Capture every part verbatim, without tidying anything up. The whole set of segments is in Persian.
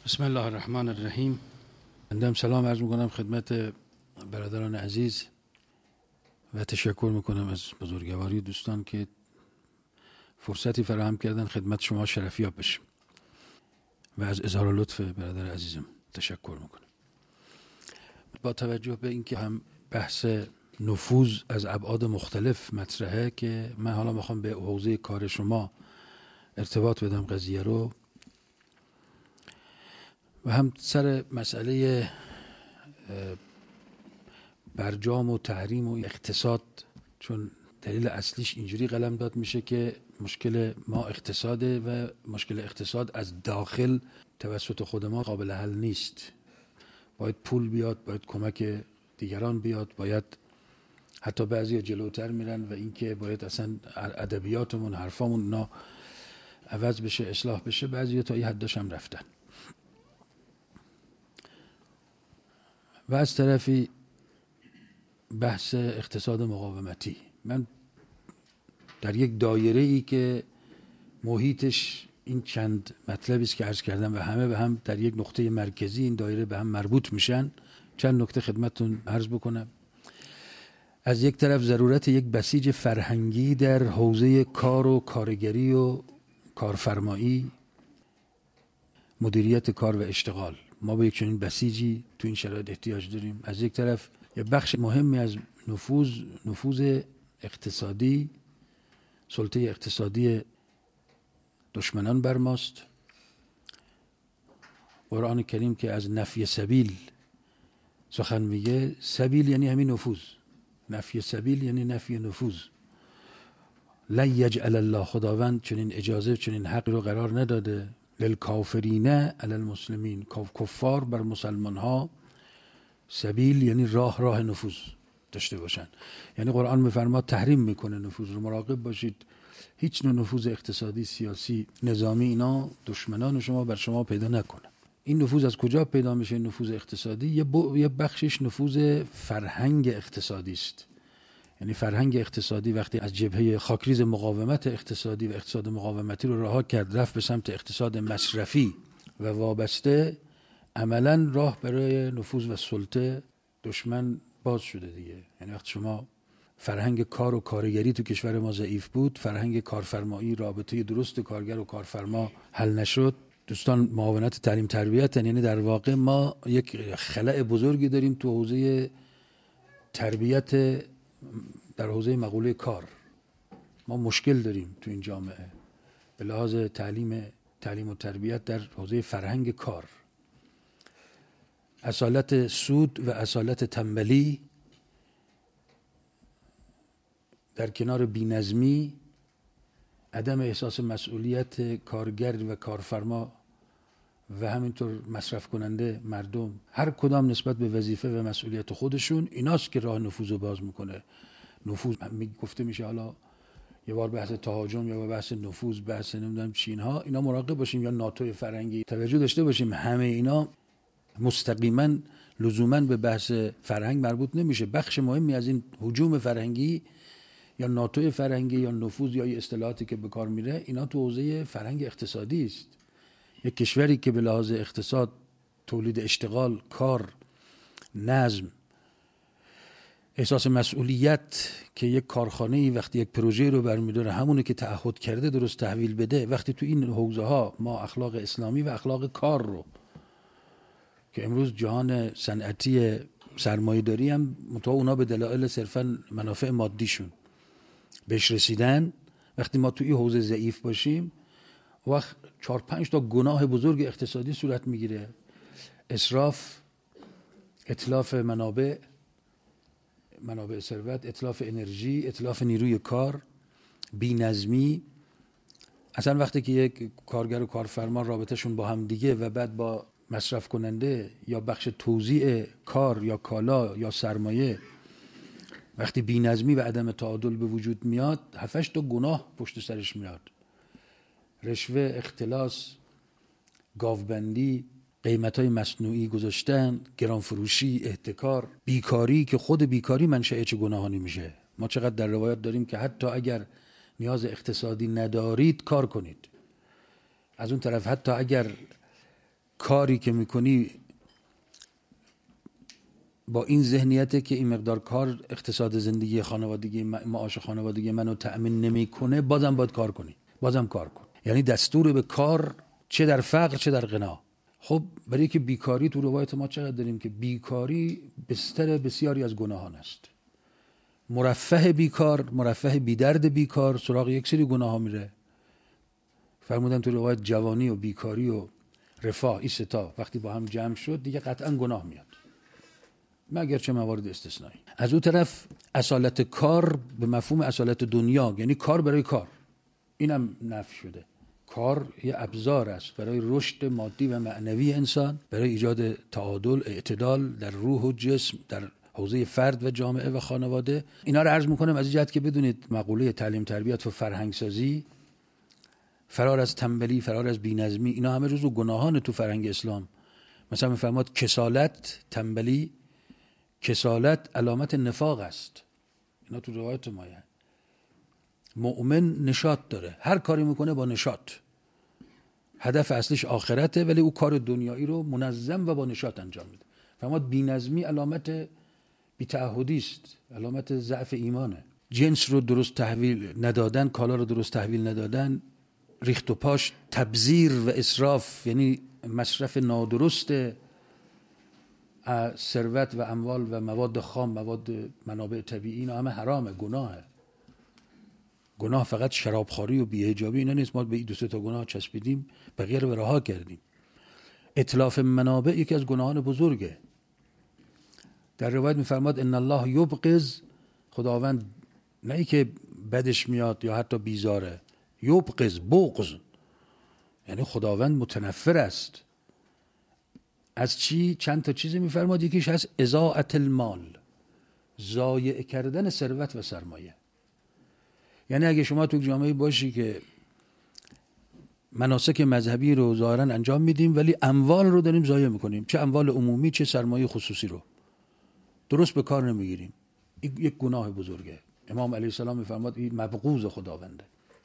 بسم الله الرحمن الرحیم. بنده سلام عرض میکنم خدمت برادران عزیز و تشکر میکنم از بزرگواری دوستان که فرصتی فراهم کردن خدمت شما شرفیاب بشیم و از اظهار لطف برادر عزیزم تشکر میکنم. با توجه به اینکه هم بحث نفوذ از ابعاد مختلف مطرحه که من حالا میخوام به حوزه کار شما ارتباط بدم قضیه رو و هم سر مسئله برجام و تحریم و اقتصاد، چون دلیل اصلیش اینجوری قلمداد میشه که مشکل ما اقتصاده و مشکل اقتصاد از داخل توسط خود ما قابل حل نیست. باید پول بیاد، باید کمک دیگران بیاد، باید حتی بعضی جلوتر میرن و اینکه باید اصلا ادبیاتمون حرفامون اینا عوض بشه، اصلاح بشه. بعضی تا این حداش هم رفتن. و از طرفی بحث اقتصاد مقاومتی، من در یک دایره ای که محیطش این چند مطلبی است که عرض کردم و همه به هم در یک نقطه مرکزی این دایره به هم مربوط میشن، چند نکته خدمتتون عرض بکنم. از یک طرف ضرورت یک بسیج فرهنگی در حوزه کار و کارگری و کارفرمایی، مدیریت کار و اشتغال. ما به یک چنین بسیجی تو این شرایط احتیاج داریم. از یک طرف یه بخش مهمی از نفوذ نفوذ اقتصادی، سلطه اقتصادی دشمنان بر ماست. قرآن کریم که از نفی سبیل سخن میگه، سبیل یعنی همین نفوذ، نفی سبیل یعنی نفی نفوذ. لن یجعل الله، خداوند چنین اجازه چنین حق رو قرار نداده، للکافرین علی المسلمین، کفار بر مسلمان ها سبیل یعنی راه راه نفوذ داشته باشن. یعنی قرآن میفرماد تحریم میکنه نفوذ رو. مراقب باشید هیچ نوع نفوذ اقتصادی، سیاسی، نظامی اینا دشمنان شما بر شما پیدا نکنن. این نفوذ از کجا پیدا میشه؟ نفوذ اقتصادی یه, یه بخشش نفوذ فرهنگ اقتصادی است. یعنی فرهنگ اقتصادی وقتی از جبهه خاکریز مقاومت اقتصادی و اقتصاد مقاومتی رو رها کرد، رفت به سمت اقتصاد مصرفی و وابسته، عملا راه برای نفوذ و سلطه دشمن باز شده دیگه. یعنی وقتی شما فرهنگ کار و کارگری تو کشور ما ضعیف بود، فرهنگ کارفرمایی، رابطه درست کارگر و کارفرما حل نشد. دوستان معاونت تعلیم تربیت، یعنی در واقع ما یک خلأ بزرگی داریم تو حوزه تربیت، در حوزه مقوله کار ما مشکل داریم تو این جامعه به لحاظ تعلیم تعلیم و تربیت در حوزه فرهنگ کار. اصالت سود و اصالت تنبلی در کنار بی‌نظمی، عدم احساس مسئولیت کارگر و کارفرما و همینطور مصرف کننده مردم، هر کدام نسبت به وظیفه و مسئولیت خودشون، ایناست که راه نفوذ رو باز میکنه. نفوذ می گفته میشه حالا یه بار بحث تهاجم یا بحث نفوذ، بحث نمیدونم چین ها، اینا مراقب باشیم، یا ناتوی فرنگی توجه داشته باشیم. همه اینا مستقیما لزوما به بحث فرهنگ مربوط نمیشه. بخش مهمی از این هجوم فرهنگی یا ناتوی فرهنگی یا نفوذ یا این اصطلاحاتی که به کار میره، اینا تو حوزه فرهنگ اقتصادی است. یک کشوری که به لحاظ اقتصاد، تولید اشتغال، کار، نظم، احساس مسئولیت، که یک کارخانه‌ای وقتی یک پروژه رو برمی‌داره همونه که تعهد کرده درست تحویل بده، وقتی تو این حوزه ها ما اخلاق اسلامی و اخلاق کار رو که امروز جهان صنعتی سرمایه‌داری هم متو اونا به دلایل صرفاً منافع مادیشون بهش رسیدن، وقتی ما تو این حوزه ضعیف باشیم، وقت چهار پنج تا گناه بزرگ اقتصادی صورت میگیره: اسراف، اتلاف منابع منابع ثروت، اتلاف انرژی، اتلاف نیروی کار، بی‌نظمی. اصلا وقتی که یک کارگر و کارفرما رابطهشون با هم دیگه و بعد با مصرف کننده یا بخش توزیع کار یا کالا یا سرمایه، وقتی بی‌نظمی و عدم تعادل به وجود میاد، هفتش تا گناه پشت سرش میاد: رشوه، اختلاس، گاوبندی، قیمت‌های مصنوعی گذاشتن، گرانفروشی، احتکار، بیکاری که خود بیکاری منشأ چه گناهانی میشه. ما چقدر در روایات داریم که حتی اگر نیاز اقتصادی ندارید کار کنید. از اون طرف حتی اگر کاری که میکنی با این ذهنیته که این مقدار کار اقتصاد زندگی خانوادگی معاش خانوادگی منو تأمین نمیکنه، بازم باید کار کنی، بازم کار کن. یعنی دستور به کار، چه در فقر چه در غنا. خب برای که بیکاری تو روایت ما چقدر داریم که بیکاری بستر بسیاری از گناهان است. مرفه بیکار، مرفه بیدرد بیکار سراغ یک سری گناه ها میره. فرمودن تو روایت جوانی و بیکاری و رفاه، این ستا وقتی با هم جمع شد دیگه قطعا گناه میاد، مگر چه موارد استثنایی. از اون طرف اصالت کار به مفهوم اصالت دنیا، یعنی کار برای کار، اینم نفی شده. کار یه ابزار است برای رشد مادی و معنوی انسان، برای ایجاد تعادل، اعتدال در روح و جسم، در حوزه فرد و جامعه و خانواده. اینا رو عرض میکنم از این جهت که بدونید مقوله تعلیم تربیت و فرهنگ سازی، فرار از تنبلی، فرار از بی‌نظمی، اینا همه جزو گناهان تو فرهنگ اسلام. مثلا میفرماد کسالت، تنبلی، کسالت علامت نفاق است. اینا تو روایت مایه. مؤمن نشاط داره، هر کاری میکنه با نشاط، هدف اصلیش آخرته، ولی او کار دنیایی رو منظم و با نشاط انجام میده. فرمود بی‌نظمی علامت بی‌تعهدی است، علامت ضعف ایمانه. جنس رو درست تحویل ندادن، کالا رو درست تحویل ندادن، ریخت و پاش، تبذیر و اسراف، یعنی مصرف نادرست ثروت و اموال و مواد خام، مواد منابع طبیعی، اینا همه حرامه، گناهه. گناه فقط شرابخواری و بی‌حجابی اینا نیست، ما به این دو سه تا گناه چسبیدیم، بقیه رو رها کردیم. اتلاف منابع یکی از گناهان بزرگه. در روایت میفرماد ان الله یبغض، خداوند نه ای که بدش میاد یا حتی بیزاره، یبغض، بغض، یعنی خداوند متنفر است از چی؟ چند تا چیزی میفرماد. یکیش هست اضاعت المال، ضایع کردن ثروت و سرمایه. یعنی اگه شما تو جامعه باشی که مناسک مذهبی رو ظاهرا انجام میدیم ولی اموال رو داریم ضایع میکنیم، چه اموال عمومی چه سرمایه خصوصی رو درست به کار نمیگیریم، یک گناه بزرگه. امام علیه السلام میفرماد این مبغوض خداونده.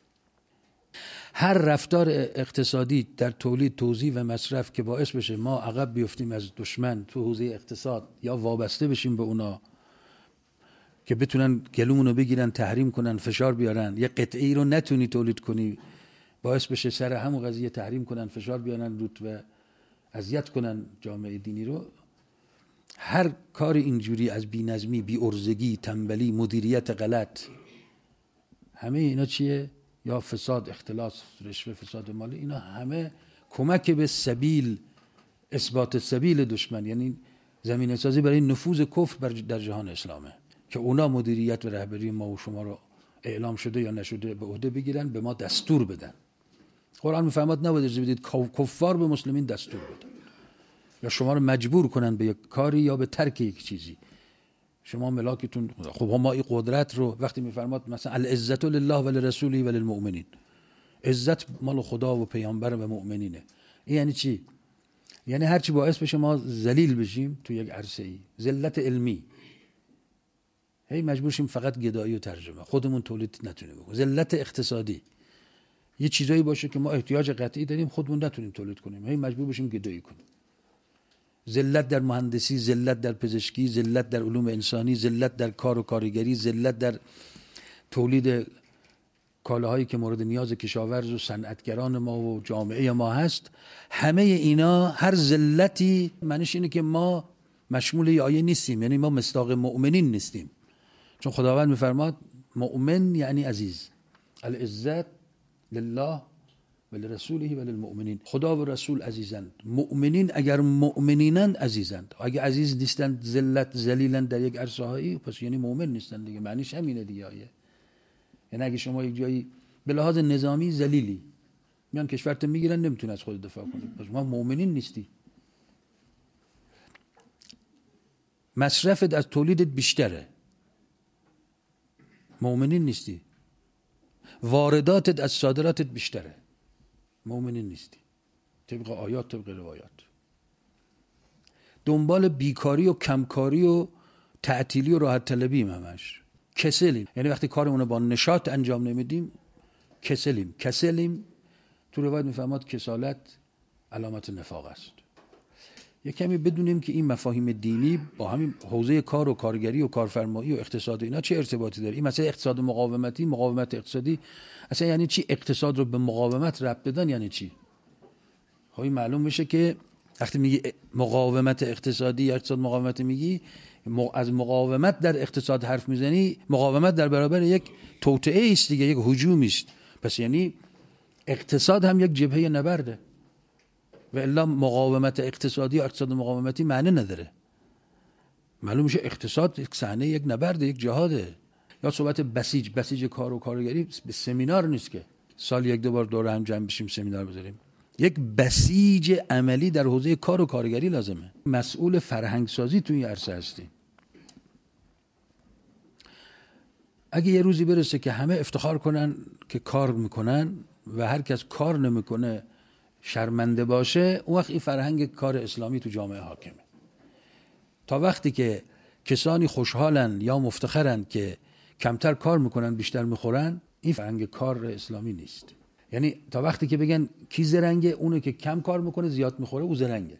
هر رفتار اقتصادی در تولید، توزیع و مصرف که باعث بشه ما عقب بیفتیم از دشمن تو حوزه اقتصاد یا وابسته بشیم به اونا که بتونن گلومونو بگیرن، تحریم کنن، فشار بیارن، یه قطعی رو نتونی تولید کنی باعث بشه سر همون قضیه تحریم کنن، فشار بیارن روت و اذیت کنن جامعه دینی رو. هر کار اینجوری از بی‌نظمی، بی‌عرضگی، تنبلی، مدیریت غلط، همه اینا چیه؟ یا فساد، اختلاس، رشوه، فساد مالی، اینا همه کمک به سبیل، اثبات سبیل دشمن، یعنی زمینه سازی برای نفوذ کفر در جهان اسلامه که اونا مدیریت و رهبری ما و شما رو اعلام شده یا نشده به عهده بگیرن، به ما دستور بدن. قرآن میفرماد نباید اجازه بدید کفار به مسلمین دستور بدن یا شما رو مجبور کنن به یک کاری یا به ترک یک چیزی. شما ملاکتون، خب ما این قدرت رو وقتی میفرماد مثلا العزت لله ولرسوله وللمؤمنین، عزت مال خدا و پیامبر و مؤمنینه. این یعنی چی؟ یعنی هر چی باعث بشه ما ذلیل بشیم تو یک عرصه ای، ذلت علمی، هی مجبور شیم فقط گدایی و ترجمه، خودمون تولید نتونیم بکنیم. ذلت اقتصادی، یه چیزایی باشه که ما احتیاج قطعی داریم خودمون نتونیم تولید کنیم، هی مجبور بشیم گدایی کنیم. ذلت در مهندسی، ذلت در پزشکی، ذلت در علوم انسانی، ذلت در کار و کارگری، ذلت در تولید کالاهایی که مورد نیاز کشاورز و صنعتگران ما و جامعه ما هست. همه اینا، هر ذلتی معنیش اینه که ما مشمول ی آیه نیستیم، یعنی ما مصداق مؤمنین نیستیم. چون خداوند میفرماد مؤمن یعنی عزیز، العزت لله ولرسوله وللمؤمنین، خدا و رسول عزیزند، مؤمنین اگر مؤمنینند عزیزند. اگه عزیز نیستند، ذلت، ذلیلند در یک عرصه هایی، پس یعنی مؤمن نیستند دیگه، معنیش همینه دیگه آیه. یعنی اگه شما یک جایی به لحاظ نظامی ذلیلی، میان کشورت میگیرن، نمیتونی از خود دفاع کنی، پس ما مؤمنین نیستی. مصرفت از تولیدت بیشتره، مؤمنین نیستی. وارداتت از صادراتت بیشتره، مؤمنین نیستی. طبق آیات، طبق روایات. دنبال بیکاری و کمکاری و تعطیلی و راحت طلبیم، همش کسلیم. یعنی وقتی کارمون با نشاط انجام نمیدیم کسلیم. کسلیم تو روایت میفهمد کسالت علامت نفاق است. یک کمی بدونیم که این مفاهیم دینی با همین حوزه کار و کارگری و کارفرمایی و اقتصاد و اینا چه ارتباطی داره. این مثلا اقتصاد مقاومتی، مقاومت اقتصادی اصلا یعنی چی؟ اقتصاد رو به مقاومت ربط بدن یعنی چی؟ خب این معلوم میشه که وقتی میگی مقاومت اقتصادی یا اقتصاد مقاومتی میگی، از مقاومت در اقتصاد حرف میزنی، مقاومت در برابر یک توطئه است دیگه، یک هجومی است. پس یعنی اقتصاد هم یک جبهه نبرده و الا مقاومت اقتصادی و اقتصاد مقاومتی معنی نداره. معلوم میشه اقتصاد یک صحنه، یک نبرد، یک جهاده. یا صحبت بسیج، بسیج کار و کارگری به سمینار نیست که سال یک دو بار دور هم جمع بشیم سمینار بذاریم. یک بسیج عملی در حوزه کار و کارگری لازمه. مسئول فرهنگ سازی توی این عرصه هستی. اگه یه روزی برسه که همه افتخار کنن که کار میکنن و هر کس کار نمیکنه شرمنده باشه، اون وقت این فرهنگ کار اسلامی تو جامعه حاکمه. تا وقتی که کسانی خوشحالن یا مفتخرن که کمتر کار میکنن بیشتر میخورن، این فرهنگ کار اسلامی نیست. یعنی تا وقتی که بگن کی زرنگه، اونه که کم کار میکنه زیاد میخوره، او زرنگه.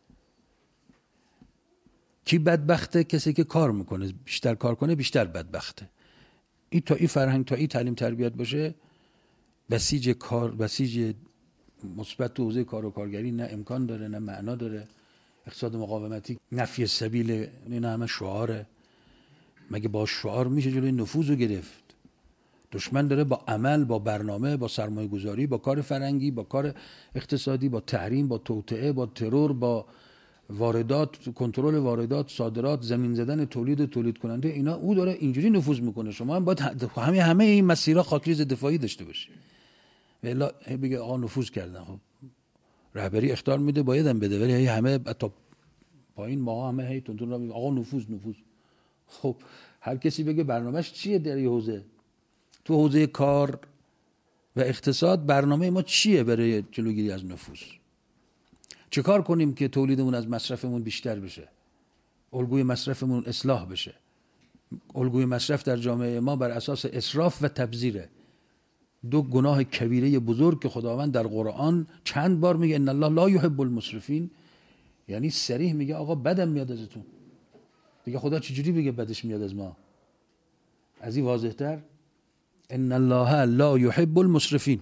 کی بدبخته؟ کسی که کار میکنه بیشتر کار کنه بیشتر بدبخته. این تا این فرهنگ، تا این تعلیم تربیت باشه، بسیج کار، بسیج مثبت تو حوزه کار و کارگری نه امکان داره نه معنا داره. اقتصاد مقاومتی نفی سبیل، اینا همه شعاره. مگه با شعار میشه جلوی نفوذ رو گرفت؟ دشمن داره با عمل، با برنامه، با سرمایه گذاری، با کار فرنگی، با کار اقتصادی، با تحریم، با توطئه، با ترور، با واردات، کنترل واردات، صادرات، زمین زدن تولید و تولید کننده، اینا او داره اینجوری نفوذ میکنه. شما هم باید همه همه این مسیرها خاکریز دفاعی داشته باشی. والا بگه آقا نفوذ کردن، خب رهبری اخطار میده باید هم بده، ولی همه تا پایین ما همه هی تون تون آقا نفوذ نفوذ. خب هر کسی بگه برنامه‌اش چیه در این حوزه، تو حوزه کار و اقتصاد برنامه ما چیه برای جلوگیری از نفوذ؟ چه کار کنیم که تولیدمون از مصرفمون بیشتر بشه، الگوی مصرفمون اصلاح بشه؟ الگوی مصرف در جامعه ما بر اساس اسراف و تبذیره، دو گناه کبیره بزرگ که خداوند در قرآن چند بار میگه ان الله لا یحب المسرفین. یعنی صریح میگه آقا بدم میاد ازتون. دیگه خدا چجوری بگه بدش میاد از ما؟ از این واضح‌تر؟ ان الله لا یحب المسرفین.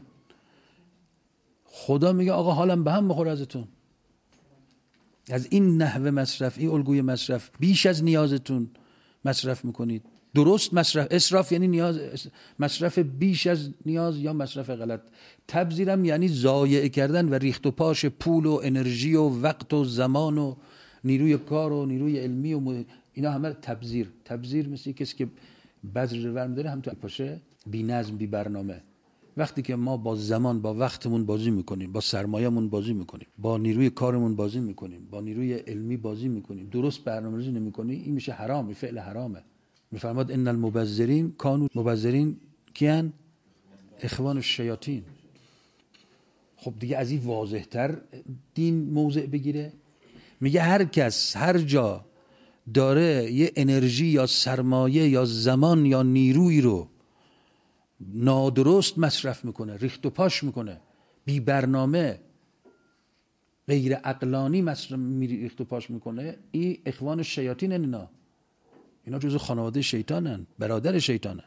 خدا میگه آقا حالم به هم بخوره ازتون. از این نحوه مصرف، این الگوی مصرف، بیش از نیازتون مصرف میکنید. درست مصرف، اسراف یعنی نیاز، مصرف بیش از نیاز یا مصرف غلط. تبذیرم یعنی ضایع کردن و ریخت و پاش پول و انرژی و وقت و زمان و نیروی کار و نیروی علمی و م... اینا همه تبذیر. تبذیر مثل کسی که بذر ورم داره هم تو پاشه، بی نظم، بی برنامه. وقتی که ما با زمان، با وقتمون بازی میکنیم، با سرمایه‌مون بازی میکنیم، با نیروی کارمون بازی میکنیم، با نیروی علمی بازی میکنیم، درست برنامه‌ریزی نمیکنیم، این میشه حرام، این فعل حرامه. میفرماد ان المبذرین کانوا، مبذرین کیان؟ اخوان الشیاطین. خب دیگه از این واضح‌تر دین موضع بگیره؟ میگه هر کس هر جا داره یه انرژی یا سرمایه یا زمان یا نیروی رو نادرست مصرف میکنه، ریخت و پاش میکنه، بی برنامه، غیر عقلانی مصرف ریخت و پاش میکنه، این اخوان الشیاطین. اینا اینا جزو خانواده شیطانن، برادر شیطانن.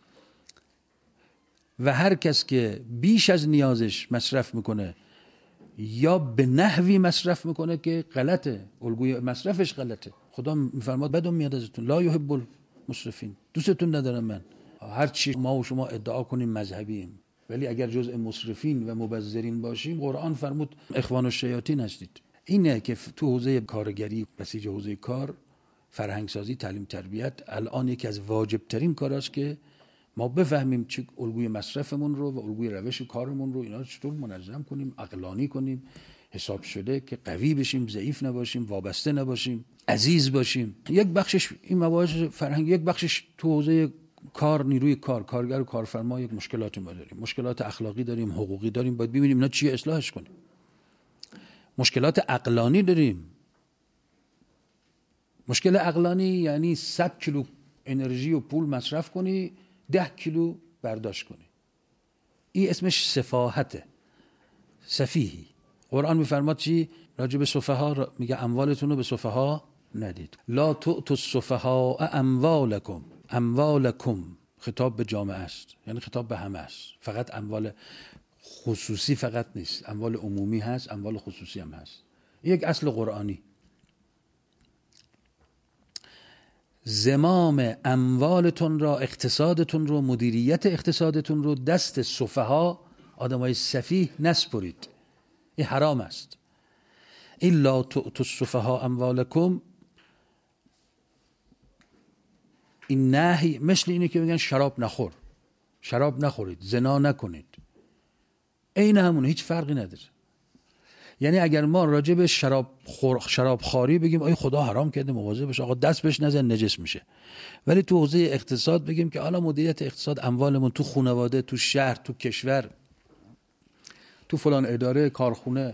و هر کس که بیش از نیازش مصرف میکنه یا به نحوی مصرف میکنه که غلطه، الگوی مصرفش غلطه، خدا میفرماد بدون میاد ازتون، لا یحب المسرفین، دوستتون ندارم من. هر چی ما و شما ادعا کنیم مذهبیم، ولی اگر جزء مسرفین و مبذرین باشیم، قرآن فرمود اخوان الشیاطین هستید. اینه که تو حوزه کارگری، بسیج حوزه کار، فرهنگ سازی، تعلیم تربیت، الان یکی از واجب ترین کاراست که ما بفهمیم چه الگوی مصرفمون رو و الگوی روش کارمون رو، اینا رو چطور منظم کنیم، عقلانی کنیم، حساب شده، که قوی بشیم، ضعیف نباشیم، وابسته نباشیم، عزیز باشیم. یک بخشش این مباحث فرهنگ، یک بخشش تو حوزه کار، نیروی کار، کارگر و کارفرما، یک مشکلاتی ما داریم، مشکلات اخلاقی داریم، حقوقی داریم، باید ببینیم اینا چیه، اصلاحش کنیم. مشکلات عقلانی داریم. مشکل عقلانی یعنی صد کیلو انرژی و پول مصرف کنی، ده کیلو برداشت کنی. این اسمش سفاهته، سفیهی. قرآن میفرماد چی؟ راجع به سفها میگه اموالتون رو به سفها ندید. لا تؤتوا السفهاء اموالکم. اموالکم خطاب به جامعه است، یعنی خطاب به همه است. فقط اموال خصوصی فقط نیست، اموال عمومی هست، اموال خصوصی هم هست. یک اصل قرآنی. زمام اموالتون را، اقتصادتون رو، مدیریت اقتصادتون رو دست سفها، آدمای سفیه نسپرید. این حرام است. الا تؤتوا السفهاء اموالکم، این نهی مثل اینه که میگن شراب نخور، شراب نخورید، زنا نکنید. عین همونه، هیچ فرقی نداره. یعنی اگر ما راجع به شراب خور، شراب خواری بگیم آی خدا حرام کرده مواظب باش آقا دست بهش نزن نجس میشه، ولی تو حوزه اقتصاد بگیم که حالا مدیریت اقتصاد اموالمون تو خانواده، تو شهر، تو کشور، تو فلان اداره، کارخونه،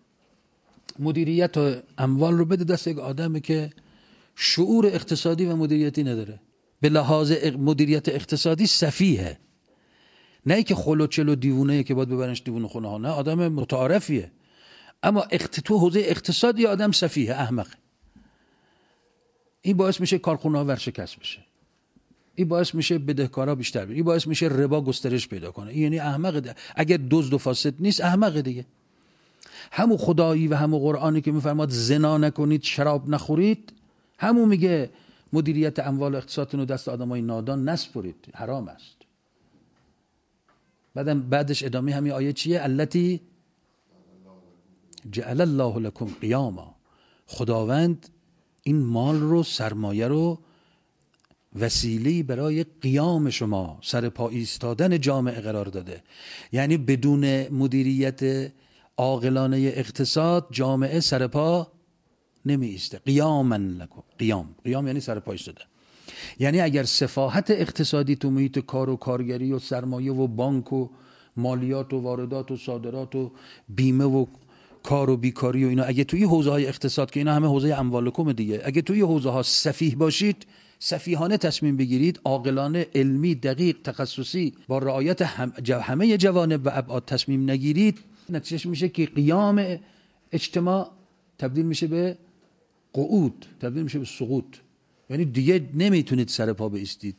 مدیریت اموال رو بده دست یک آدمی که شعور اقتصادی و مدیریتی نداره، به لحاظ مدیریت اقتصادی سفیه، نه ای که خلوچل و دیوونه که باید ببرنش دیوونه خونه ها، نه، آدم متعارفیه، اما اقت... تو حوزه اقتصادی آدم سفیه، احمق. این باعث میشه کارخونه ها ورشکست بشه، این باعث میشه بدهکارا بیشتر بشه، این باعث میشه ربا گسترش پیدا کنه. این یعنی احمق. اگر دزد و فاسد نیست احمق دیگه. همون خدایی و همون قرآنی که میفرماد زنا نکنید، شراب نخورید، همون میگه مدیریت اموال و اقتصادتون رو دست آدمای نادان نسپرید، حرام است. بعدم بعدش ادامه همین آیه چیه؟ التی جعل الله لكم قیاما. خداوند این مال رو، سرمایه رو وسیله‌ای برای قیام شما، سر پا ایستادن جامعه قرار داده. یعنی بدون مدیریت عاقلانه اقتصاد جامعه سر پا نمی ایسته. قیاما لکم. قیام قیام یعنی سر پا ایستادن. یعنی اگر سفاهت اقتصادی تو محیط کار و کارگری و سرمایه و بانک و مالیات و واردات و صادرات و بیمه و کار و بیکاری و اینا، اگه توی حوزه های اقتصاد که اینا همه حوزه اموالکم دیگه، اگه توی حوزه ها سفیه باشید، سفیهانه تصمیم بگیرید، عاقلانه، علمی، دقیق، تخصصی، با رعایت هم همه جوانب و ابعاد تصمیم نگیرید، نتیجهش میشه که قیام اجتماع تبدیل میشه به قعود، تبدیل میشه به سقوط. یعنی دیگه نمیتونید سر پا بایستید،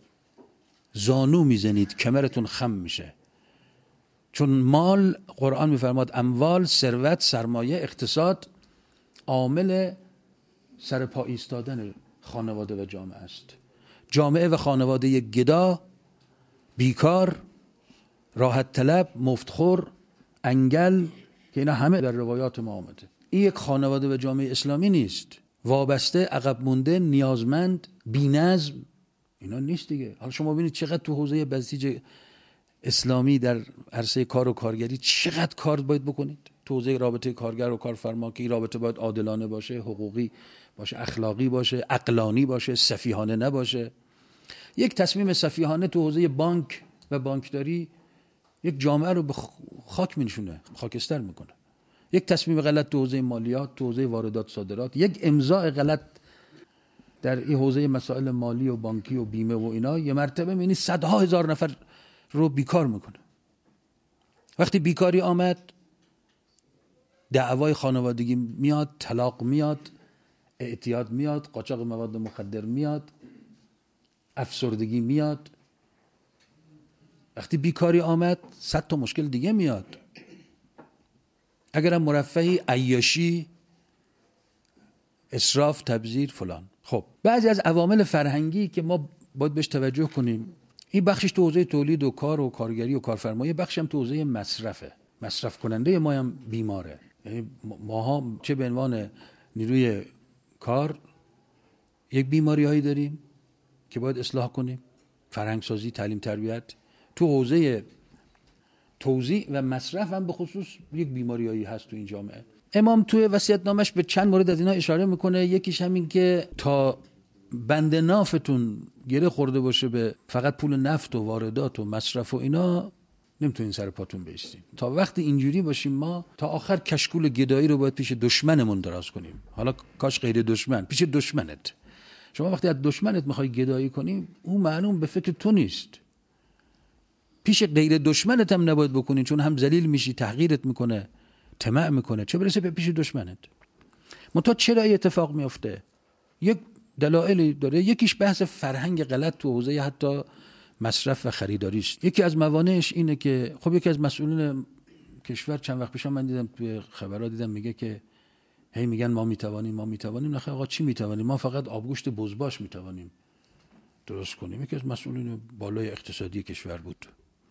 زانو میزنید، کمرتون خم میشه. چون مال، قرآن میفرماد اموال، ثروت، سرمایه، اقتصاد عامل سر پا ایستادن خانواده و جامعه است. جامعه و خانواده گدا، بیکار، راحت طلب، مفتخور، انگل، که اینا همه در روایات ما آمده. این یک خانواده و جامعه اسلامی نیست. وابسته، عقب مونده، نیازمند، بی‌نظم، اینا نیست دیگه. حالا شما ببینید چقدر تو حوزه بسیج اسلامی در عرصه کار و کارگری چقدر کار باید بکنید. تو حوزه رابطه کارگر و کارفرما که این رابطه باید عادلانه باشه، حقوقی باشه، اخلاقی باشه، عقلانی باشه، سفیهانه نباشه. یک تصمیم سفیهانه تو حوزه بانک و بانکداری یک جامعه رو به خاک می‌نشونه، خاکستر میکنه. یک تصمیم غلط تو حوزه مالیات، تو حوزه واردات صادرات، یک امضاء غلط در این حوزه مسائل مالی و بانکی و بیمه و اینا، یه مرتبه می‌بینی صدها هزار نفر رو بیکار میکنه. وقتی بیکاری آمد، دعوای خانوادگی میاد، طلاق میاد، اعتیاد میاد، قاچاق مواد مخدر میاد، افسردگی میاد. وقتی بیکاری آمد، صد تا مشکل دیگه میاد. اگرم مرفهی، عیاشی، اسراف، تبذیر، فلان. خب بعضی از عوامل فرهنگی که ما باید بهش توجه کنیم، این بخشش تو حوزه تولید و کار و کارگری و کارفرمایی، بخشش هم تو حوزه مصرفه. مصرف کننده ما هم بیماره. یعنی ماها چه به عنوان نیروی کار یک بیماری هایی داریم که باید اصلاح کنیم. فرهنگ سازی، تعلیم، تربیت. تو حوزه توزیع و مصرف هم به خصوص یک بیماری هایی هست تو این جامعه. امام توی وصیت‌نامش به چند مورد از اینا اشاره میکنه. یکیش همین که تا بند نافتون گره خورده باشه به فقط پول نفت و واردات و مصرف و اینا، نمیتونین سر پاتون بایستین. تا وقتی اینجوری باشیم ما تا آخر کشکول گدایی رو باید پیش دشمنمون دراز کنیم. حالا کاش غیر دشمن، پیش دشمنت. شما وقتی از دشمنت میخوای گدایی کنی، اون معلوم به فکر تو نیست. پیش غیر دشمنت هم نباید بکنی، چون هم ذلیل میشی، تحقیرت میکنه، طمع میکنه، چه برسه به پیش دشمنت. منتها چرا این اتفاق میفته؟ یک دلایلی داره. یکیش بحث فرهنگ غلط تو حوزه حتی مصرف و خریداری است. یکی از موانعش اینه که خب یکی از مسئولین کشور چند وقت پیش من دیدم توی خبرات دیدم میگه که هی میگن ما میتوانیم ما میتوانیم. نخیر آقا چی میتوانیم؟ ما فقط آبگوشت بزباش میتوانیم درست کنیم. یکی از مسئولین بالای اقتصادی کشور بود.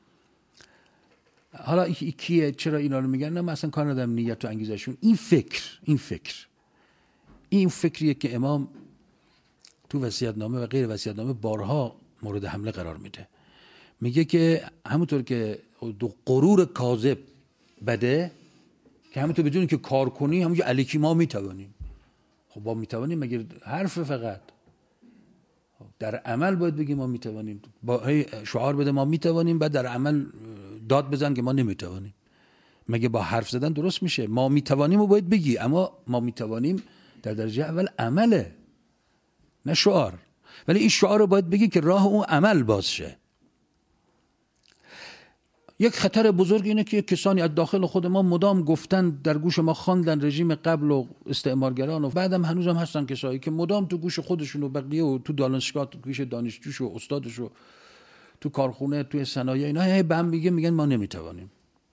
حالا ای کیه؟ چرا اینا رو میگن؟ نه من اصلا کار ندارم نیت و انگیزشون. این فکر این فکر این فکریه که امام تو وصیت‌نامه و غیر وصیت‌نامه بارها مورد حمله قرار میده. میگه که همونطور که دو غرور کاذب بده، که همونطور بدونی که کار کنی همونجا علیکی ما میتوانیم. خب با میتوانیم مگه حرف فقط؟ در عمل باید بگیم ما میتوانیم. با شعار بده ما میتوانیم، بعد در عمل داد بزن که ما نمیتوانیم. مگه با حرف زدن درست میشه؟ ما میتوانیم رو باید بگی، اما ما میتوانیم در درجه اول عمله، نه شعار. ولی این شعار رو باید بگی که راه اون عمل باز شه. یک خطر بزرگ اینه که کسانی از داخل خود ما مدام گفتن، در گوش ما خواندن رژیم قبل و استعمارگران و بعدم هنوزم هستن کسایی که مدام تو گوش خودشون و بقیه و تو دانشگاه تو گوش دانشجوش و استادش و تو کارخونه توی صنایع اینا هی به هم میگه میگن ما نمیتوانیم.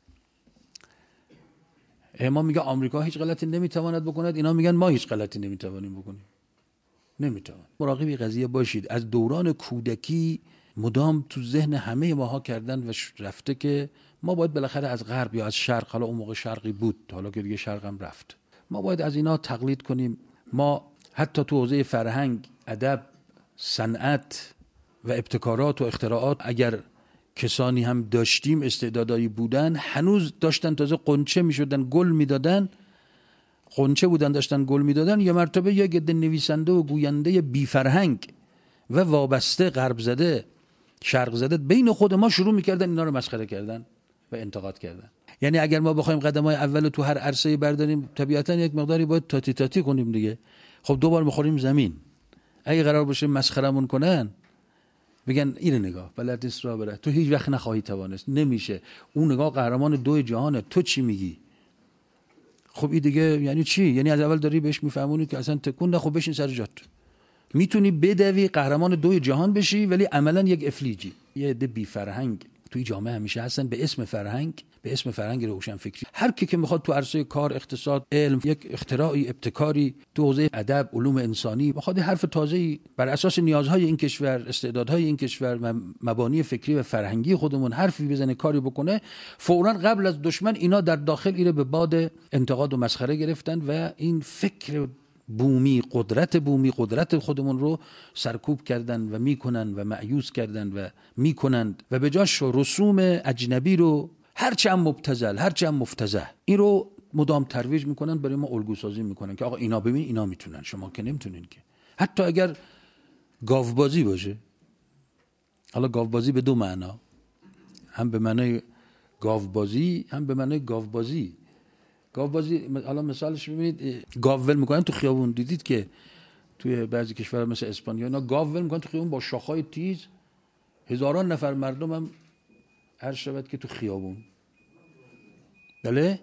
ما میگه آمریکا هیچ غلطی نمیتواند بکند، اینا میگن ما هیچ غلطی نمیتوانیم بکنیم. نمیتوان. مراقب قضیه باشید. از دوران کودکی مدام تو ذهن همه ماها کردن و رفته که ما باید بالاخره از غرب یا از شرق، حالا اون موقع شرقی بود حالا که دیگه شرق هم رفت، ما باید از اینا تقلید کنیم. ما حتی تو حوزه فرهنگ، ادب، صنعت و ابتکارات و اختراعات اگر کسانی هم داشتیم استعدادایی بودن، هنوز داشتن تازه قنچه میشدن، گل میدادن، قنچه بودن داشتن گل میدادن. یا مرتبه یا گده نویسنده و گوینده بی فرهنگ و وابسته غرب زده شرق زده بین خود ما شروع میکردن اینا رو مسخره کردن و انتقاد کردن. یعنی اگر ما بخوایم قدم‌های اول تو هر عرصه‌ای برداریم، طبیعتاً یک مقداری باید تاتی تاتی کنیم دیگه. خب دوبار میخوریم زمین. اگه قرار باشه مسخرمون کنن، بگن اینو نگاه بلد نیست راه بره، تو هیچ وقت نخواهی توانست، نمیشه، اون نگاه قهرمان دو جهانه، تو چی میگی؟ خب این دیگه یعنی چی؟ یعنی از اول داری بهش میفهمونی که اصلا تکون نه. خب بشین سر جات. میتونی بدوی قهرمان دوی جهان بشی ولی عملا یک افلیجی. یه عده بی فرهنگ توی جامعه همیشه هستن به اسم فرهنگ، به اسم فرهنگ روشن فکری. هر کی که میخواد تو عرصه کار، اقتصاد، علم، یک اختراعی، ابتکاری، تو حوزه ادب، علوم انسانی بخواد حرف تازه‌ای بر اساس نیازهای این کشور، استعدادهای این کشور و مبانی فکری و فرهنگی خودمون حرفی بزنه، کاری بکنه، فوراً قبل از دشمن اینا در داخل ایره به باد انتقاد و مسخره گرفتن و این فکر بومی، قدرت بومی، قدرت خودمون رو سرکوب کردن و میکنن و مأیوس کردن و میکنند و به جاش رسوم اجنبی رو هرچی هم مبتذل، هرچی هم مفتضح، این رو مدام ترویج میکنن، برای ما الگو سازی میکنن که آقا اینا ببین اینا میتونن، شما که نمیتونین که. حتی اگر گاوبازی باشه. حالا گاوبازی به دو معنا، هم به معنای گاوبازی هم به معنای گاوبازی. گاوبازی حالا مثالش ببینید، گاو ول میکنن تو خیابون. دیدید که توی بعضی کشورها مثل اسپانیا اینا گاو ول میکنن تو خیابون با شاخهای تیز، هزاران نفر مردم هم هر شبت که تو خیابون. بله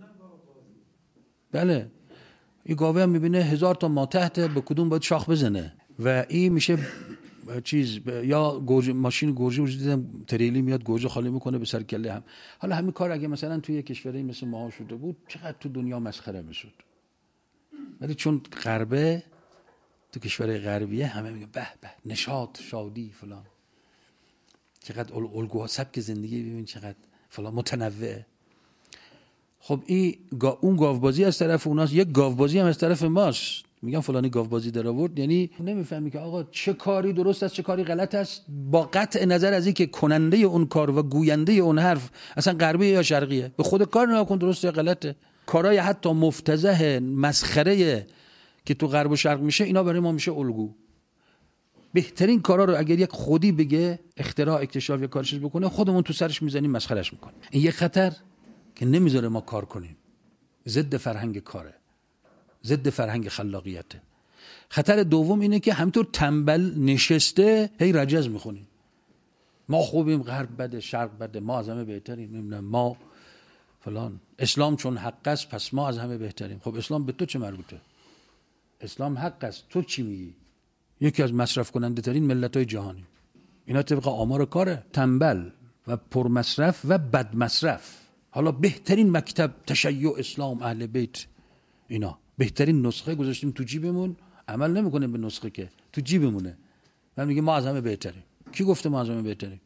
بله این گاوه هم میبینه هزار تا ماتحت به کدوم باید شاخ بزنه و این میشه چیز. یا گوجه، ماشین گوجه وجود دیدم تریلی میاد گوجه خالی میکنه به سر کله هم. حالا همین کار اگه مثلا توی کشوری مثل ما شده بود چقدر تو دنیا مسخره میشد. ولی چون غربه، تو کشور غربیه همه میگن به به نشاط، شادی، فلان، چقدر الگوها، سبک زندگی ببین چقدر فلان متنوعه. خب این گا اون گاوبازی از طرف اوناست، یک گاوبازی هم از طرف ماست. میگم فلانی گاوبازی در آورد، یعنی نمیفهمی که آقا چه کاری درست است چه کاری غلط است، با قطع نظر از این که کننده اون کار و گوینده اون حرف اصلا غربیه یا شرقیه. به خود کار نگاه کن درسته یا غلطه. کارهای حتی مفتضح مسخره که تو غرب و شرق میشه، اینا برای ما میشه الگو. بهترین کارا رو اگر یک خودی بگه، اختراع، اکتشاف یا کارش بکنه، خودمون تو سرش میزنیم، مسخرهش میکنیم. این یک خطر که نمیذاره ما کار کنیم، ضد فرهنگ کاره، ضد فرهنگ خلاقیته. خطر دوم اینه که همینطور تنبل نشسته هی رجز میخونیم، ما خوبیم، غرب بده، شرق بده، ما از همه بهتریم، نمیدونم ما فلان. اسلام چون حق است پس ما از همه بهتریم. خب اسلام به تو چه مربوطه؟ اسلام حق است، تو چی میگی؟ یکی از مصرف کننده ترین ملت های جهانی. اینا طبق آمار کاره. تنبل و پرمصرف و بد مصرف. حالا بهترین مکتب تشیع اسلام اهل بیت، اینا بهترین نسخه گذاشتیم تو جیبمون، عمل نمیکنه به نسخه که تو جیبمونه و میگه ما از همه بهتریم. کی گفته ما از همه بهتریم؟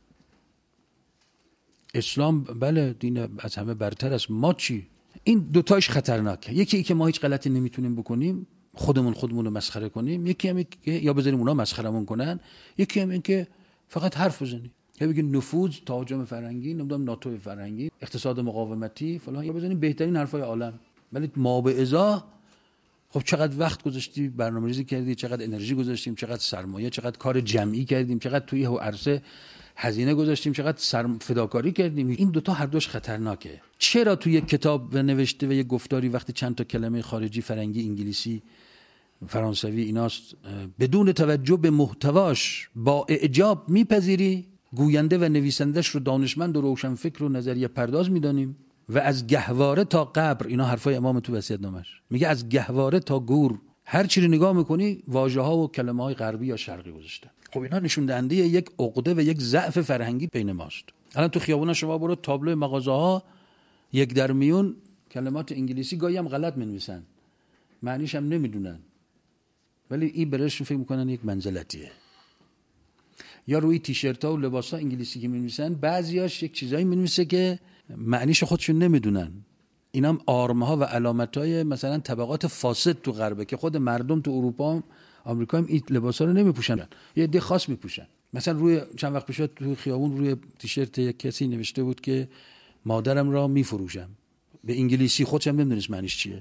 اسلام بله دین از همه برتر است. ما چی؟ این دوتاش خطرناکه. یکی ای که ما هیچ غلطی نمیتونیم بکنیم، خودمون خودمون رو مسخره کنیم. یکی هم که یا بذاریم اونا مسخرمون کنن. یکی هم این که فقط حرف بزنیم. یا بگیم نفوذ، تهاجم فرهنگی، نمیدونم ناتو فرهنگی، اقتصاد مقاومتی فلان، یا بزنیم بهترین حرفای عالم. ولی ما به ازا خب چقدر وقت گذاشتی، برنامه‌ریزی کردی، چقدر انرژی گذاشتیم، چقدر سرمایه، چقدر کار جمعی کردیم، چقدر توی عرصه هزینه گذاشتیم، چقدر سرم فداکاری کردیم. این دوتا هر دوش خطرناکه. چرا توی یک کتاب و نوشته و یک گفتاری وقتی چند تا کلمه خارجی، فرنگی، انگلیسی، فرانسوی ایناست، بدون توجه به محتواش با اعجاب میپذیری، گوینده و نویسندش رو دانشمند و روشنفکر و نظریه پرداز میدانیم و از گهواره تا قبر، اینا حرفای امام تو وصیت‌نامش میگه، از گهواره تا گور هر چی رو نگاه میکنی واژه‌ها و کلمه‌های غربی یا شرقی گذاشته. خب اینا نشون دهنده یک عقده و یک ضعف فرهنگی بین ماست. الان تو خیابونا شما برو، تابلو مغازه‌ها یک در میون کلمات انگلیسی گاهی هم غلط می‌نویسن، معنیش هم نمیدونن، ولی این براشون فکر میکنن یک منزلتیه. یا روی تیشرت‌ها و لباس‌ها انگلیسی که می‌نویسن بعضیاش یک چیزایی می‌نویسه که معنیش خودشون نمیدونن. اینا هم آرم‌ها و علامت‌های مثلا طبقات فاسد تو غربه که خود مردم تو اروپا هم آمریکا هم این لباسا رو نمی‌پوشن، یه عده خاص می‌پوشن. مثلا روی چند وقت پیش تو خیابون روی تیشرت یک کسی نوشته بود که مادرم را می‌فروشم، به انگلیسی، خودش هم نمی‌دونست معنیش چیه.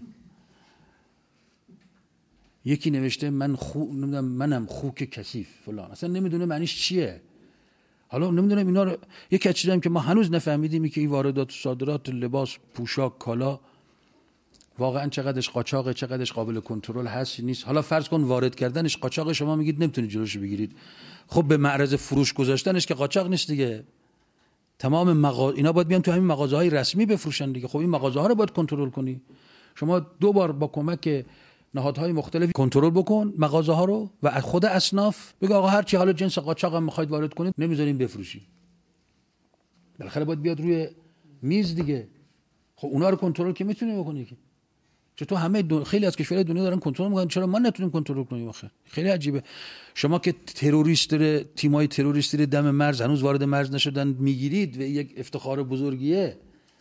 یکی نوشته من خو نمیدونم منم خوک کثیف فلان، اصلا نمیدونه معنیش چیه. حالا نمیدونم اینا رو، یکی از چیزایی که ما هنوز نفهمیدیم که این واردات و صادرات لباس، پوشاک، کالا واقعا چقدرش قاچاقه، چقدرش قابل کنترل هست نیست. حالا فرض کن وارد کردنش قاچاق، شما میگید نمیتونید جلوشو بگیرید. خب به معرض فروش گذاشتنش که قاچاق نیست دیگه. تمام مغازه اینا باید بیان تو همین مغازه‌های رسمی بفروشن دیگه. خب این مغازه‌ها رو باید کنترل کنی. شما دو بار با کمک نهادهای مختلف کنترل بکن مغازه ها رو و خود اصناف بگه آقا هر چی حالا جنس قاچاق هم میخواید وارد کنید نمیذاریم بفروشی. بالاخره باید بیاد روی میز دیگه. خب اونا رو کنترل که میتونی بکنی که. چطور همه دو... خیلی از کشورهای دنیا دارن کنترل میکنن، چرا ما نتونیم کنترل کنیم آخه؟ خیلی عجیبه. شما که تروریست داره، تیمای تروریستی دم مرز هنوز وارد مرز نشدن میگیرید و یک افتخار بزرگیه.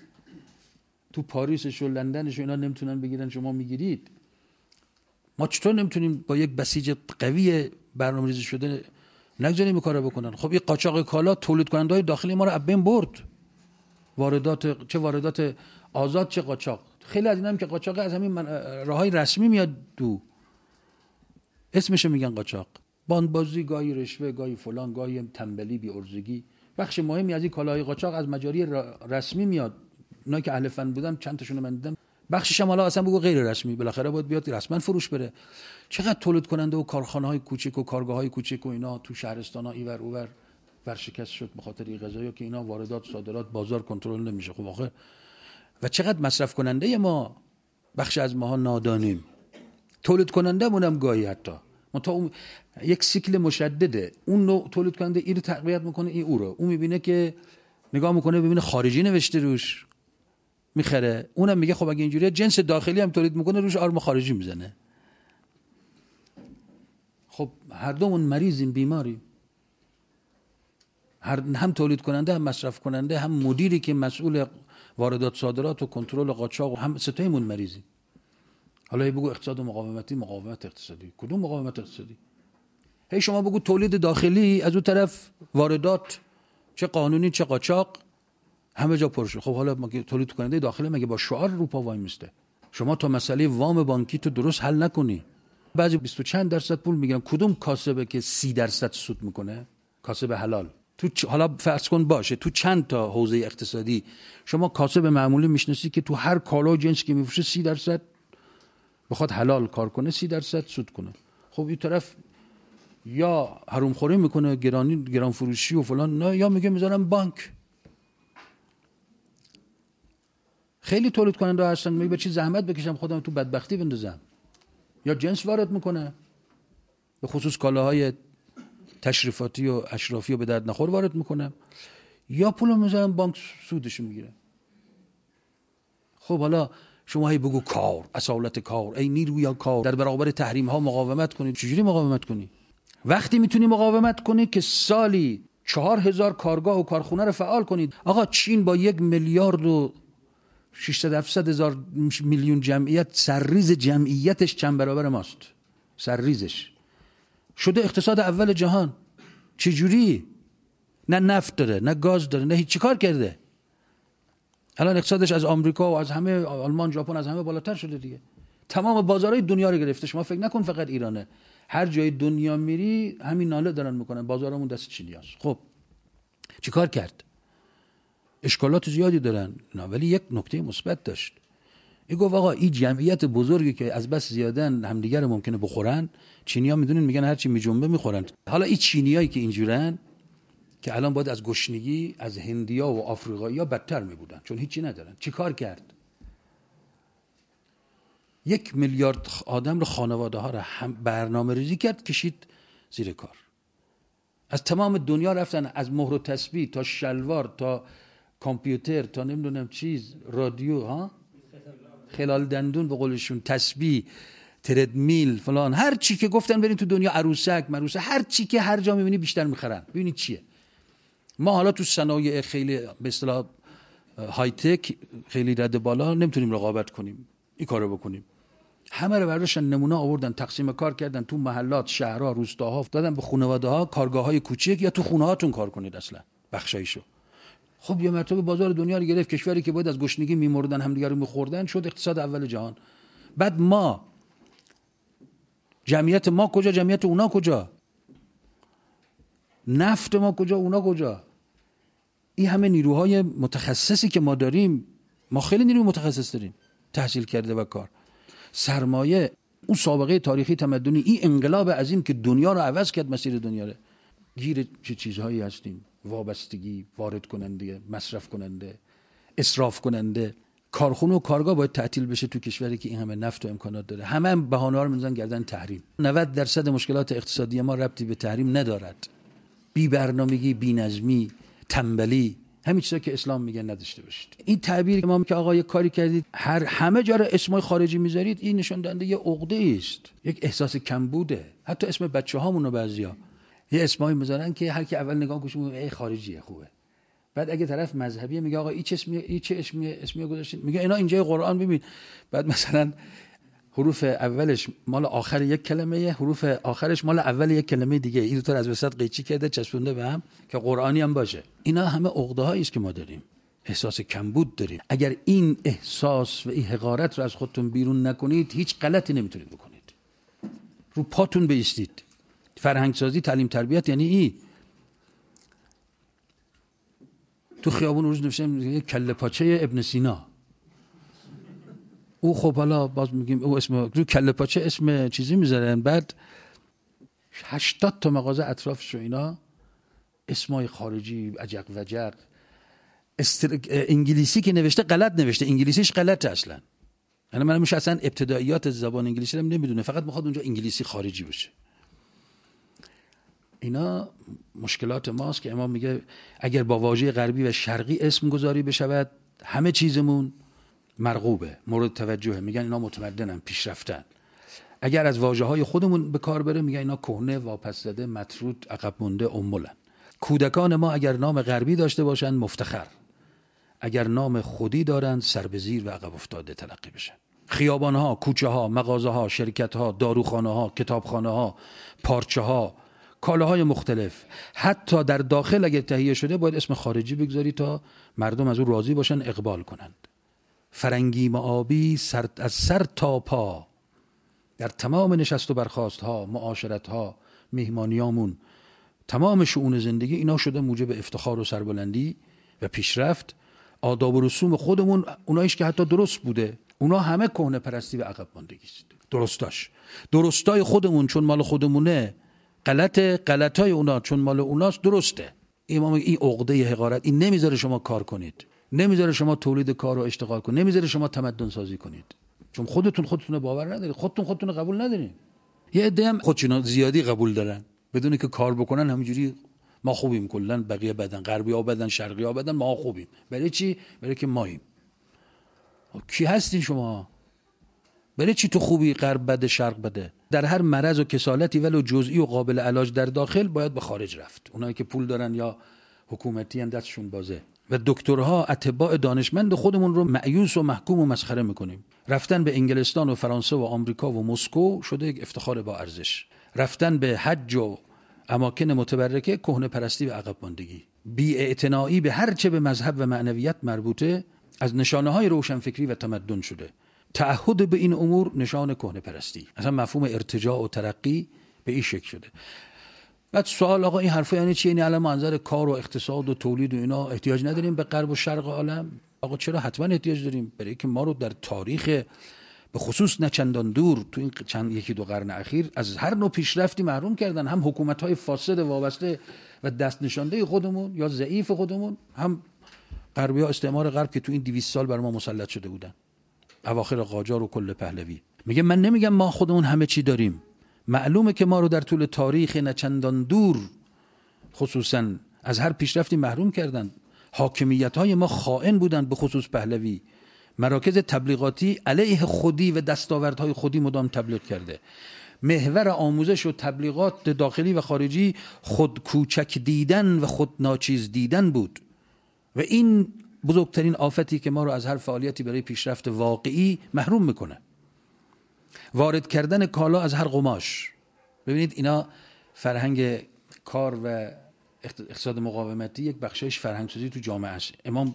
تو پاریسش و لندنش و اینا نمیتونن بگیرن، شما میگیرید. ما چطور نمیتونیم با یک بسیج قوی برنامه‌ریزی شده نگذاریم این کارو بکنن؟ خب این قاچاق کالا تولید کننده‌های داخلی ما رو از بین برد. واردات، چه واردات آزاد چه قاچاق. خیلی از اینا هم که قاچاق از همین راههای رسمی میاد دو، اسمش میگن قاچاق. باندبازی، گاهی رشوه، گاهی فلان، گاهی تنبلی، بی ارزگی. بخش مهمی از این کالاهای قاچاق از مجاری رسمی میاد. اونا که اهل فن بودن چند تاشون من دیدم، بخشش هم حالا اصلا بگو غیر رسمی، بالاخره باید بیاد رسما فروش بره. چقدر تولید کننده و کارخانه‌های کوچیک و کارگاه‌های کوچیک و اینا تو شهرستان‌ها اینور اونور ورشکست شد به خاطر این قضایا که اینا واردات صادرات بازار کنترل نمیشه. خب آخه و چقدر مصرف کننده ما، بخش از ماها نادانیم. تولید کننده مونم گاهی حتی ما تا اون یک سیکل مشدده، اون نوع تولید کننده این رو تقویت میکنه، این او رو اون میبینه که نگاه میکنه ببینه خارجی نوشته روش میخره، اونم میگه خب اگه اینجوریه جنس داخلی هم تولید میکنه روش آرم خارجی میزنه. خب هر دومون مریضیم، بیماریم. هر هم تولید کننده هم مصرف کننده هم مدیری که مسئول واردات صادرات و کنترل قاچاق، هم ستایمون مریضیم. حالا بگو اقتصاد و مقاومتی، مقاومت اقتصادی، کدوم مقاومت اقتصادی؟ هی شما بگو تولید داخلی، از اون طرف واردات چه قانونی چه قاچاق همه جا پرشه. خب حالا مگه تولید کننده داخلی مگه با شعار رو پا وای میسته؟ شما تا مسئله وام بانکی تو درست حل نکنی، بعضی بیست و چند درصد پول میگیرن. کدوم کاسبه که سی درصد سود میکنه؟ کاسب حلال. تو چ... حالا فرض کن باشه تو چند تا حوزه اقتصادی شما کاسب معمولی میشناسی که تو هر کالا و جنسی که میفروشه سی درصد بخواد حلال کار کنه، سی درصد سود کنه. خب این طرف یا حروم خوری میکنه، گرانی گران فروشی و فلان، نه، یا میگه میذارم بانک. خیلی تولید کننده هستن، میگه به چی زحمت بکشم خودم تو بدبختی بندازم. یا جنس وارد میکنه، به خصوص کالاهای تشریفاتی و اشرافی و به درد نخور وارد میکنه، یا پول میذارن بانک سودش میگیره. خب حالا شما هی بگو کار، اصالت کار، ای نیروی کار، در برابر تحریم ها مقاومت کنید. چجوری مقاومت کنی؟ وقتی میتونی مقاومت کنی که سالی چهار هزار کارگاه و کارخونه رو فعال کنید. آقا چین با یک میلیارد و ششصد هفتصد هزار میلیون جمعیت، سرریز جمعیتش چند برابر ماست. سرریزش شده اقتصاد اول جهان. چجوری؟ نه نفت داره، نه گاز داره، نه هیچ. چیکار کرده؟ الان اقتصادش از آمریکا و از همه، آلمان، ژاپن، از همه بالاتر شده دیگه. تمام بازارهای دنیا رو گرفته. شما فکر نکن فقط ایرانه، هر جای دنیا میری همین ناله دارن میکنن بازارمون دست چینیاست. خب چیکار کرد؟ اشکالات زیادی دارن، ولی یک نکته مثبت داشت. این گفت آقا این جمعیت بزرگی که از بس زیادن همدیگه رو ممکنه بخورن، چینی‌ها میدونین میگن هر چی میجنبه میخورن. حالا این چینیایی که اینجورن که الان باید از گشنگی از هندیا و آفریقایی‌ها بدتر میبودن، چون هیچی ندارن. چیکار کرد؟ یک میلیارد آدم رو، خانواده ها رو هم برنامه ریزی کرد، کشید زیر کار. از تمام دنیا رفتن، از مهر و تسبیح تا شلوار تا کامپیوتر تا نمیدونم چیز، رادیو، ها خلال دندون به قولشون، تسبیح، تردمیل، فلان، هر چی که گفتن برین تو دنیا، عروسک، مروسه، هر چی که هر جا میبینی بیشتر میخرن. ببینید چیه. ما حالا تو صنایع خیلی به اصطلاح های تک، خیلی رد بالا، نمیتونیم رقابت کنیم این کارو بکنیم. همه رو برداشتن، نمونه آوردن، تقسیم کار کردن تو محلات، شهرها، روستاها، دادن به خانواده ها کارگاه‌های کوچیک، یا تو خونه هاتون کار کنید اصلا بخشایشو. خب یه مرتبه بازار دنیا رو گرفت. کشوری که باید از گشنگی میمردن، همدیگه رو میخوردن، شد اقتصاد اول جهان. بعد ما جمعیت ما کجا، جمعیت اونا کجا؟ نفت ما کجا، اونا کجا؟ این همه نیروهای متخصصی که ما داریم، ما خیلی نیروی متخصص داریم، تحصیل کرده و کار، سرمایه، اون سابقه تاریخی تمدنی، این انقلاب عظیم که دنیا رو عوض کرد، مسیر دنیا رو. گیر چه چیزهایی هستیم؟ وابستگی، وارد کننده، مصرف کننده، اسراف کننده. کارخونه و کارگاه باید تعطیل بشه تو کشوری که این همه نفت و امکانات داره. همه هم بهانه‌ها رو می‌زنن گردن تحریم. نود درصد مشکلات اقتصادی ما ربطی به تحریم ندارد. بی برنامگی، بی نظمی، تنبلی، همین چیزا که اسلام میگه نداشته باشید. این تعبیر امام که آقا یک کاری کردید هر همه جا رو اسمای خارجی میذارید، این نشون دهنده یه عقده است، یک احساس کمبوده. حتی اسم بچه‌هامون رو بعضیا یه اسمایی میذارن که هر کی اول نگاه کنه ای خارجیه خوبه. بعد اگه طرف مذهبیه میگه آقا این چه اسمی، این چه اسمی، اسمی گذاشتین؟ میگه اینا اینجای قرآن ببین. بعد مثلا حروف اولش مال آخر یک کلمه، حروف آخرش مال اول یک کلمه دیگه، این دو تا از وسط قیچی کرده چسبونده به هم که قرآنی هم باشه. اینا همه عقده‌هایی است که ما داریم، احساس کمبود داریم. اگر این احساس و این حقارت رو از خودتون بیرون نکنید، هیچ غلطی نمیتونید بکنید. رو پاتون بایستید. فرهنگ سازی، تعلیم تربیت یعنی این. تو خیابون روز نوشتم کله پاچه ابن سینا. او خب حالا باز میگیم او اسم رو کله پاچه اسم چیزی میذارن، بعد هشتاد تا مغازه اطرافش و اینا اسمای خارجی عجق وجق. استر... انگلیسی که نوشته غلط نوشته، انگلیسیش غلطه اصلا. یعنی من میشه اصلا ابتداییات زبان انگلیسی رو نمیدونه، فقط میخواد اونجا انگلیسی خارجی باشه. اینا مشکلات ماست که امام میگه اگر با واژه غربی و شرقی اسم گذاری بشود، همه چیزمون مرغوبه، مورد توجهه. میگن اینا متمدنن، پیشرفتن. اگر از واژه‌های خودمون به کار بره، میگن اینا کهنه، واپس زده، مطرود، عقب مونده، امولن. کودکان ما اگر نام غربی داشته باشن مفتخر، اگر نام خودی دارن سر به زیر و عقب افتاده تلقی بشن. خیابان‌ها، کوچه‌ها، مغازه‌ها، شرکت‌ها، داروخانه‌ها، کتابخانه‌ها، پارچه‌ها، کالاهای مختلف، حتی در داخل اگر تهیه شده باید اسم خارجی بگذاری تا مردم از اون راضی باشن، اقبال کنند. فرنگی معابی سر از سر تا پا، در تمام نشست و برخاست ها، معاشرت ها، مهمانیامون، تمام شؤون زندگی، اینا شده موجب افتخار و سربلندی و پیشرفت. آداب و رسوم خودمون اونایش که حتی درست بوده، اونا همه کهنه پرستی و عقب ماندگی است. درستاش درستای خودمون چون مال خودمونه غلطه، غلطای اونا چون مال اوناست درسته. امام این عقده حقارت این نمیذاره شما کار کنید. نمیذاره شما تولید کار رو اشتغال کنید، نمیذاره شما تمدن سازی کنید، چون خودتون خودتون باور ندارید، خودتون خودتون رو قبول ندارید. یه عده هم خودشون زیادی قبول دارن بدون که کار بکنن، همینجوری ما خوبیم، کلا بقیه بدن، غربی ها بدن، شرقی ها بدن، ما خوبیم. برای چی؟ برای که ماییم. کی هستین شما؟ برای چی تو خوبی غرب بده شرق بده؟ در هر مرض و کسالتی ولو جزئی و قابل علاج در داخل باید به خارج رفت. اونایی که پول دارن یا حکومتی هم دستشون بازه. و دکترها اتباع دانشمند خودمون رو مأیوس و محکوم و مسخره میکنیم. رفتن به انگلستان و فرانسه و آمریکا و مسکو شده یک افتخار با ارزش. رفتن به حج و اماکن متبرکه کهنه پرستی و عقب ماندگی. بی‌اعتنایی به هر چه به مذهب و معنویت مربوطه از نشانه‌های روشنفکری و تمدن شده. تعهد به این امور نشان کهنه پرستی. اصلا مفهوم ارتجاع و ترقی به این شکل شده. بعد سوال آقا این حرفا یعنی چی؟ یعنی الان منظر کار و اقتصاد و تولید و اینا احتیاج نداریم به غرب و شرق عالم؟ آقا چرا حتما احتیاج داریم؟ برای که ما رو در تاریخ به خصوص نه چندان دور تو این چند یکی دو قرن اخیر از هر نوع پیشرفتی محروم کردن، هم حکومت‌های فاسد وابسته و دست نشانده خودمون یا ضعیف خودمون، هم غربی‌ها استعمار غرب که تو این دویست سال بر ما مسلط شده بودن، اواخر قاجار و کل پهلوی. میگه من نمیگم ما خودمون همه چی داریم، معلومه که ما رو در طول تاریخ نه چندان دور خصوصا از هر پیشرفتی محروم کردن. حاکمیت‌های ما خائن بودن، به خصوص پهلوی. مراکز تبلیغاتی علیه خودی و دستاوردهای خودی مدام تبلیغ کرده. محور آموزش و تبلیغات داخلی و خارجی خود کوچک دیدن و خود ناچیز دیدن بود و این بزرگترین آفتی که ما رو از هر فعالیتی برای پیشرفت واقعی محروم میکنه. وارد کردن کالا از هر قماش. ببینید اینا فرهنگ کار و اقتصاد مقاومتی یک بخشش فرهنگسازی تو جامعه است. امام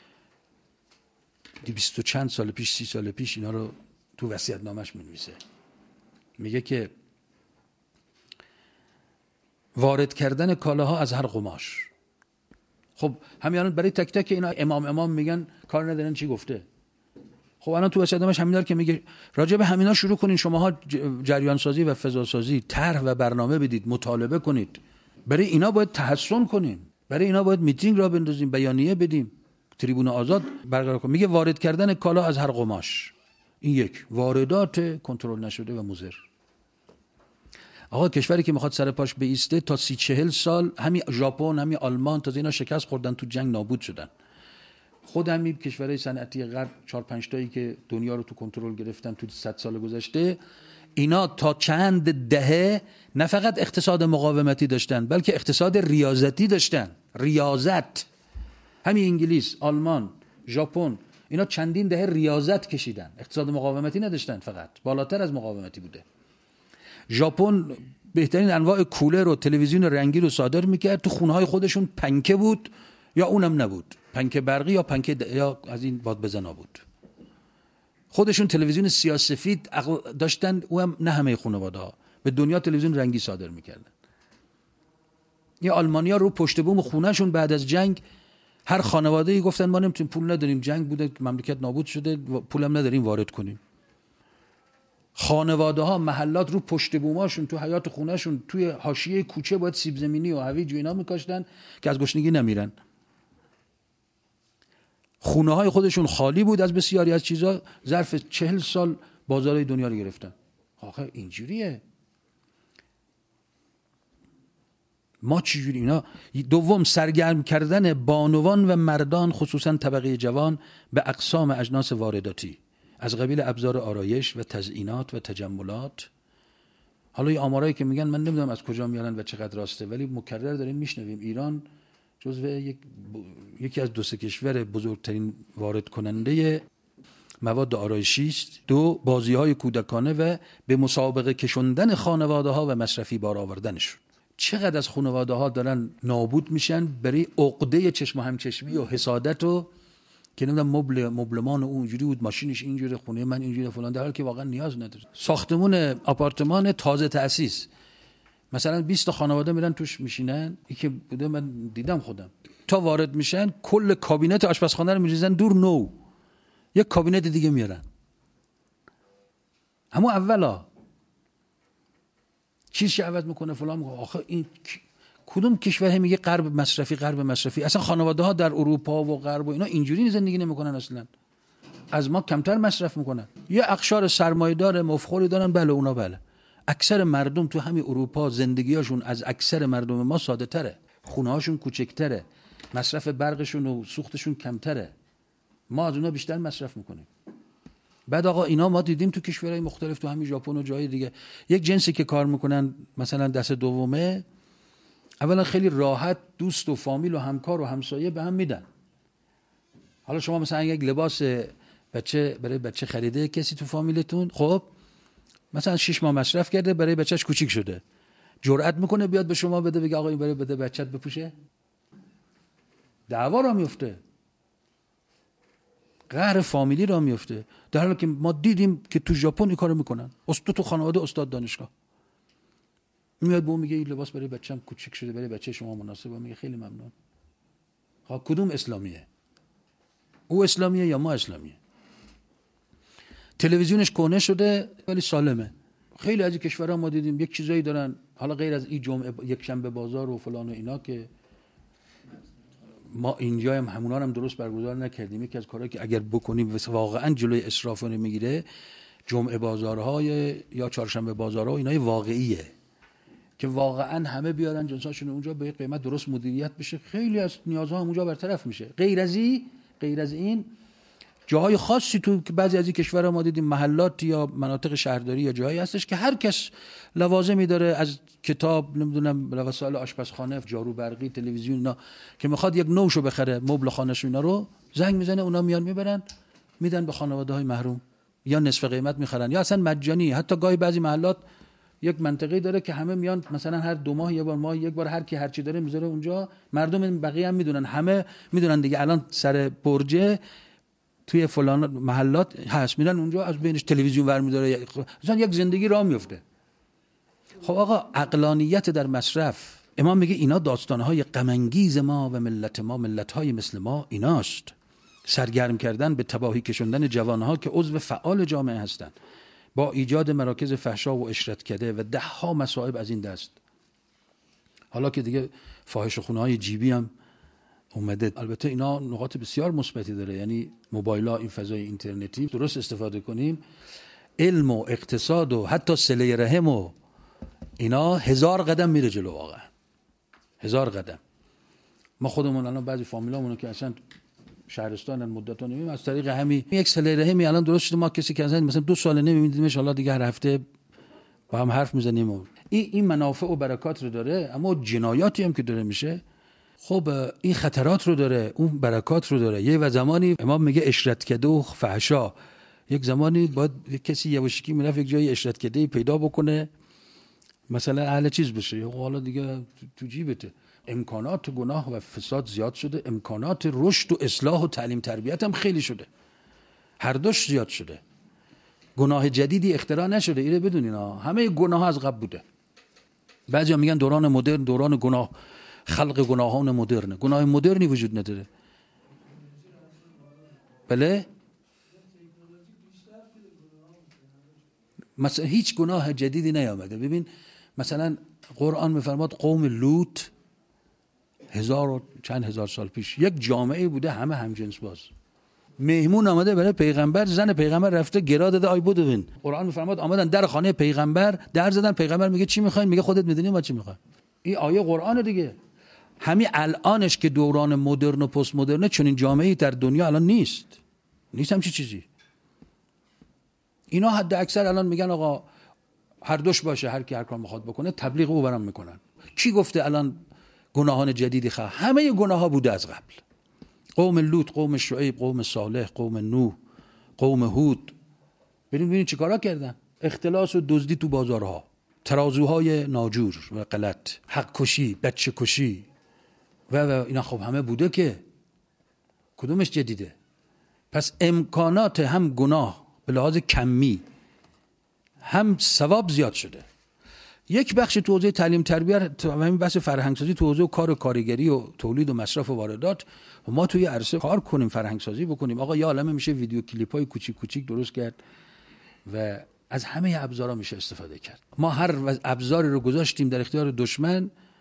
بیست و چند سال پیش، سی سال پیش اینا رو تو وصیت‌نامه‌اش می‌نویسه. میگه که وارد کردن کالاها از هر قماش. خب همین برای تک تک اینا امام امام میگن کار ندارن چی گفته. خب الان تو وصیت‌نامه‌اش همین داره که میگه راجع به همینا شروع کنین شماها جریان سازی و فضا سازی، طرح و برنامه بدید، مطالبه کنید. برای اینا باید تحسن کنیم. برای اینا باید میتینگ را بندازیم، بیانیه بدیم، تریبون آزاد برقرار کنیم. میگه وارد کردن کالا از هر قماش. این یک واردات کنترل نشده و مضر. آقا کشوری که میخواد سر پاش بایسته تا سی چهل سال همین ژاپن، همین آلمان تا اینا شکست خوردن، تو جنگ نابود شدن. خود همین کشورهای صنعتی غرب چهار پنج تایی که دنیا رو تو کنترل گرفتن تو صد سال گذشته، اینا تا چند دهه نه فقط اقتصاد مقاومتی داشتن بلکه اقتصاد ریاضتی داشتن. ریاضت. همین انگلیس، آلمان، ژاپن اینا چندین دهه ریاضت کشیدن، اقتصاد مقاومتی نداشتن، فقط بالاتر از مقاومتی بوده. ژاپن بهترین انواع کولر و تلویزیون رنگی رو صادر میکرد، تو خونه‌های خودشون پنکه بود یا اونم نبود، پنکه برقی یا پنکه د... یا از این باد بزنا بود. خودشون تلویزیون سیاه‌سفید داشتن، اونم نه همه خانواده‌ها، به دنیا تلویزیون رنگی صادر میکردن. یا آلمانیا رو پشت بوم خونهشون بعد از جنگ هر خانواده‌ای گفتن ما نمیتونیم، پول نداریم، جنگ بوده، مملکت نابود شده، پولم نداریم وارد کنیم. خانواده‌ها محلات رو پشت بوماشون تو حیاط خونهشون توی حاشیه کوچه باید سیب زمینی و هویج و اینا می‌کاشتن که از گشنگی نمیرن. خونه‌های خودشون خالی بود از بسیاری از چیزا، ظرف چهل سال بازارهای دنیا رو گرفتن. آخه اینجوریه. ما چجوری اینا؟ دوم سرگرم کردن بانوان و مردان خصوصا طبقه جوان به اقسام اجناس وارداتی از قبیل ابزار آرایش و تزیینات و تجملات. حالا این آمارایی که میگن من نمیدونم از کجا میارن و چقدر راسته، ولی مکرر داریم میشنویم ایران جزو یک یکی از دو سه کشور بزرگترین وارد کننده مواد آرایشی است. دو، بازی‌های کودکانه و به مسابقه کشوندن خانواده‌ها و مصرفی بار آوردنشون. چقدر از خانواده‌ها دارن نابود میشن برای عقده چشم و همچشمی و حسادت و که نمیدونم مبل مبلمان اونجوری بود، ماشینش اینجوری، خونه من اینجوری فلان، در حالی که واقعا نیاز نداره. ساختمون آپارتمان تازه تأسیس مثلا بیست تا خانواده میرن توش میشینن، این که بوده من دیدم خودم، تا وارد میشن کل کابینت آشپزخانه رو میریزن دور، نو یک کابینت دیگه میارن. همون اولا چیزی عوض میکنه فلان میکنه. آخه این کدوم کشور میگه غرب مصرفی غرب مصرفی؟ اصلا خانواده ها در اروپا و غرب و اینا اینجوری زندگی نمیکنن، اصلا از ما کمتر مصرف میکنن. یه اقشار سرمایه‌دار مفخوری دارن، بله اونا بله. اکثر مردم تو همین اروپا زندگیاشون از اکثر مردم ما ساده تره، خونه هاشون کوچکتره، مصرف برقشون و سوختشون کمتره، ما از اونا بیشتر مصرف میکنیم. بعد آقا اینا ما دیدیم تو کشورهای مختلف، تو همین ژاپن و جای دیگه، یک جنسی که کار میکنن مثلا دست دومه، اولا خیلی راحت دوست و فامیل و همکار و همسایه به هم میدن. حالا شما مثلا یک لباس بچه برای بچه خریده کسی تو فامیلتون، خب مثلا شش ماه مصرف کرده، برای بچهش کوچیک شده، جرئت میکنه بیاد به شما بده، بگه آقا این برای بده بچت بپوشه؟ دعوا را میفته، قهر فامیلی را میفته. در حالی که ما دیدیم که تو ژاپن این کارو میکنن. استاد تو خانواده، استاد دانشگاه میاد به اون میگه این لباس برای بچه‌م کوچیک شده، برای بچه شما مناسبه. میگه خیلی ممنون. ها کدوم اسلامیه؟ او اسلامیه یا ما اسلامیه؟ تلویزیونش کهنه شده ولی سالمه. خیلی از این کشورها ما دیدیم یک چیزایی دارن، حالا غیر از این جمعه یک شنبه بازار و فلان و اینا که ما اینجا هم همونا هم درست برگزار نکردیم. یکی از کارهایی که اگر بکنیم واقعا جلوی اسراف رو میگیره، جمعه بازارهای یا چهارشنبه بازارها اینای واقعیه که واقعا همه بیارن جنساشون اونجا به قیمت درست مدیریت بشه، خیلی از نیازها هم اونجا برطرف میشه. غیر از این غیر از این جاهای خاصی تو که بعضی از این کشورها ما دیدیم محلات یا مناطق شهرداری یا جایی هستش که هر کس لوازمی داره، از کتاب نمیدونم وسایل آشپزخانه، جارو برقی، تلویزیون، اینا که میخواد یک نوشو بخره، مبل خانه‌ش اینا رو زنگ میزنه، اونا میان میبرن میدن به خانواده‌های محروم، یا نصف قیمت میخرن یا اصلا مجانی. حتی گاهی بعضی محلات یک منطقه‌ای داره که همه میان مثلا هر دو ماه یه بار ماه یک بار هر کی هر چی داره میذاره اونجا، مردم بقیه هم میدونن، همه میدونن دیگه الان سر برجه توی فلان محلات هست، میرن اونجا از بینش تلویزیون ور میداره، مثلا یک زندگی راه میفته. خب آقا عقلانیت در مصرف، امام میگه اینا داستانهای غم انگیز ما و ملت ما، ملت‌های مثل ما ایناست. سرگرم کردن به تباهی کشوندن جوانها که عضو فعال جامعه هستند، با ایجاد مراکز فحشا و عشرتکده و ده ها مصائب از این دست. حالا که دیگه فاحشه‌خونه‌های جیبی هم اومده، البته اینا نقاط بسیار مثبتی داره، یعنی موبایل‌ها، این فضای اینترنتی درست استفاده کنیم، علم و اقتصاد و حتی صله رحم و اینا هزار قدم میره جلو، واقعا هزار قدم. ما خودمون الان بعضی فامیلامونو که اصلا شهرستانن مدت‌ها نمی‌بینیم، از طریق همین یک صله رحمی الان درست شده، ما کسی که مثلا دو سال نمی‌بینیم ان شاءالله دیگه هر هفته با هم حرف میزنیم. این این منافع و برکات رو داره، اما جنایاتی هم که داره میشه، خب این خطرات رو داره، اون برکات رو داره. یه و زمانی امام میگه عشرتکده و فحشا، یک زمانی باید کسی یواشکی میرفت یک جای عشرتکده پیدا بکنه، مثلا اهل چیز بشه، حالا دیگه تو جیبته. امکانات گناه و فساد زیاد شده، امکانات رشد و اصلاح و تعلیم تربیت هم خیلی شده، هر دوش زیاد شده. گناه جدیدی اختراع نشده، اینو بدونین ها، همه گناه ها از قبل بوده. بعضیا میگن دوران مدرن دوران گناه، خلق گناهان مدرنه. گناه مدرنی وجود نداره. بله؟ مثلا هیچ گناه جدیدی نیامده. ببین مثلا قرآن میفرماد قوم لوط هزار و چند هزار سال پیش یک جامعه بوده، همه همجنس باز. مهمون آمده برای پیغمبر، زن پیغمبر رفته گرا داده، آی بودو ببین. قرآن میفرماد آمدن در خانه پیغمبر، در زدن، پیغمبر میگه چی میخواین؟ میگه خودت میدونی ما چی میخوایم. این آیه قرآن دیگه. همین الانش که دوران مدرن و پست مدرنه، چون این جامعه‌ای در دنیا الان نیست. نیست همچی چیزی. اینا حد اکثر الان میگن آقا هر دوش باشه، هر کی هر کار میخواد بکنه، تبلیغ او برام میکنن. کی گفته الان گناهان جدیدی خواهد؟ همه گناه ها بوده از قبل. قوم لوط، قوم شعیب، قوم صالح، قوم نوح، قوم هود. ببین ببین چیکارا کردن. اختلاس و دزدی تو بازارها، ترازوهای ناجور و غلط، حق کشی، بچه کشی و و اینا خب همه بوده که کدومش جدیده؟ پس امکانات هم گناه به لحاظ کمی هم ثواب زیاد شده. یک بخش تو حوزه تعلیم تربیت و همین بحث فرهنگ سازی، تو حوزه کار و کارگری و تولید و مصرف و واردات، و ما توی عرصه کار کنیم، فرهنگ سازی بکنیم. آقا یا عالمه میشه ویدیو کلیپ های کوچیک کوچیک درست کرد و از همه ابزارا میشه استفاده کرد. ما هر ابزاری رو گذاشتیم در اختیار دشمن،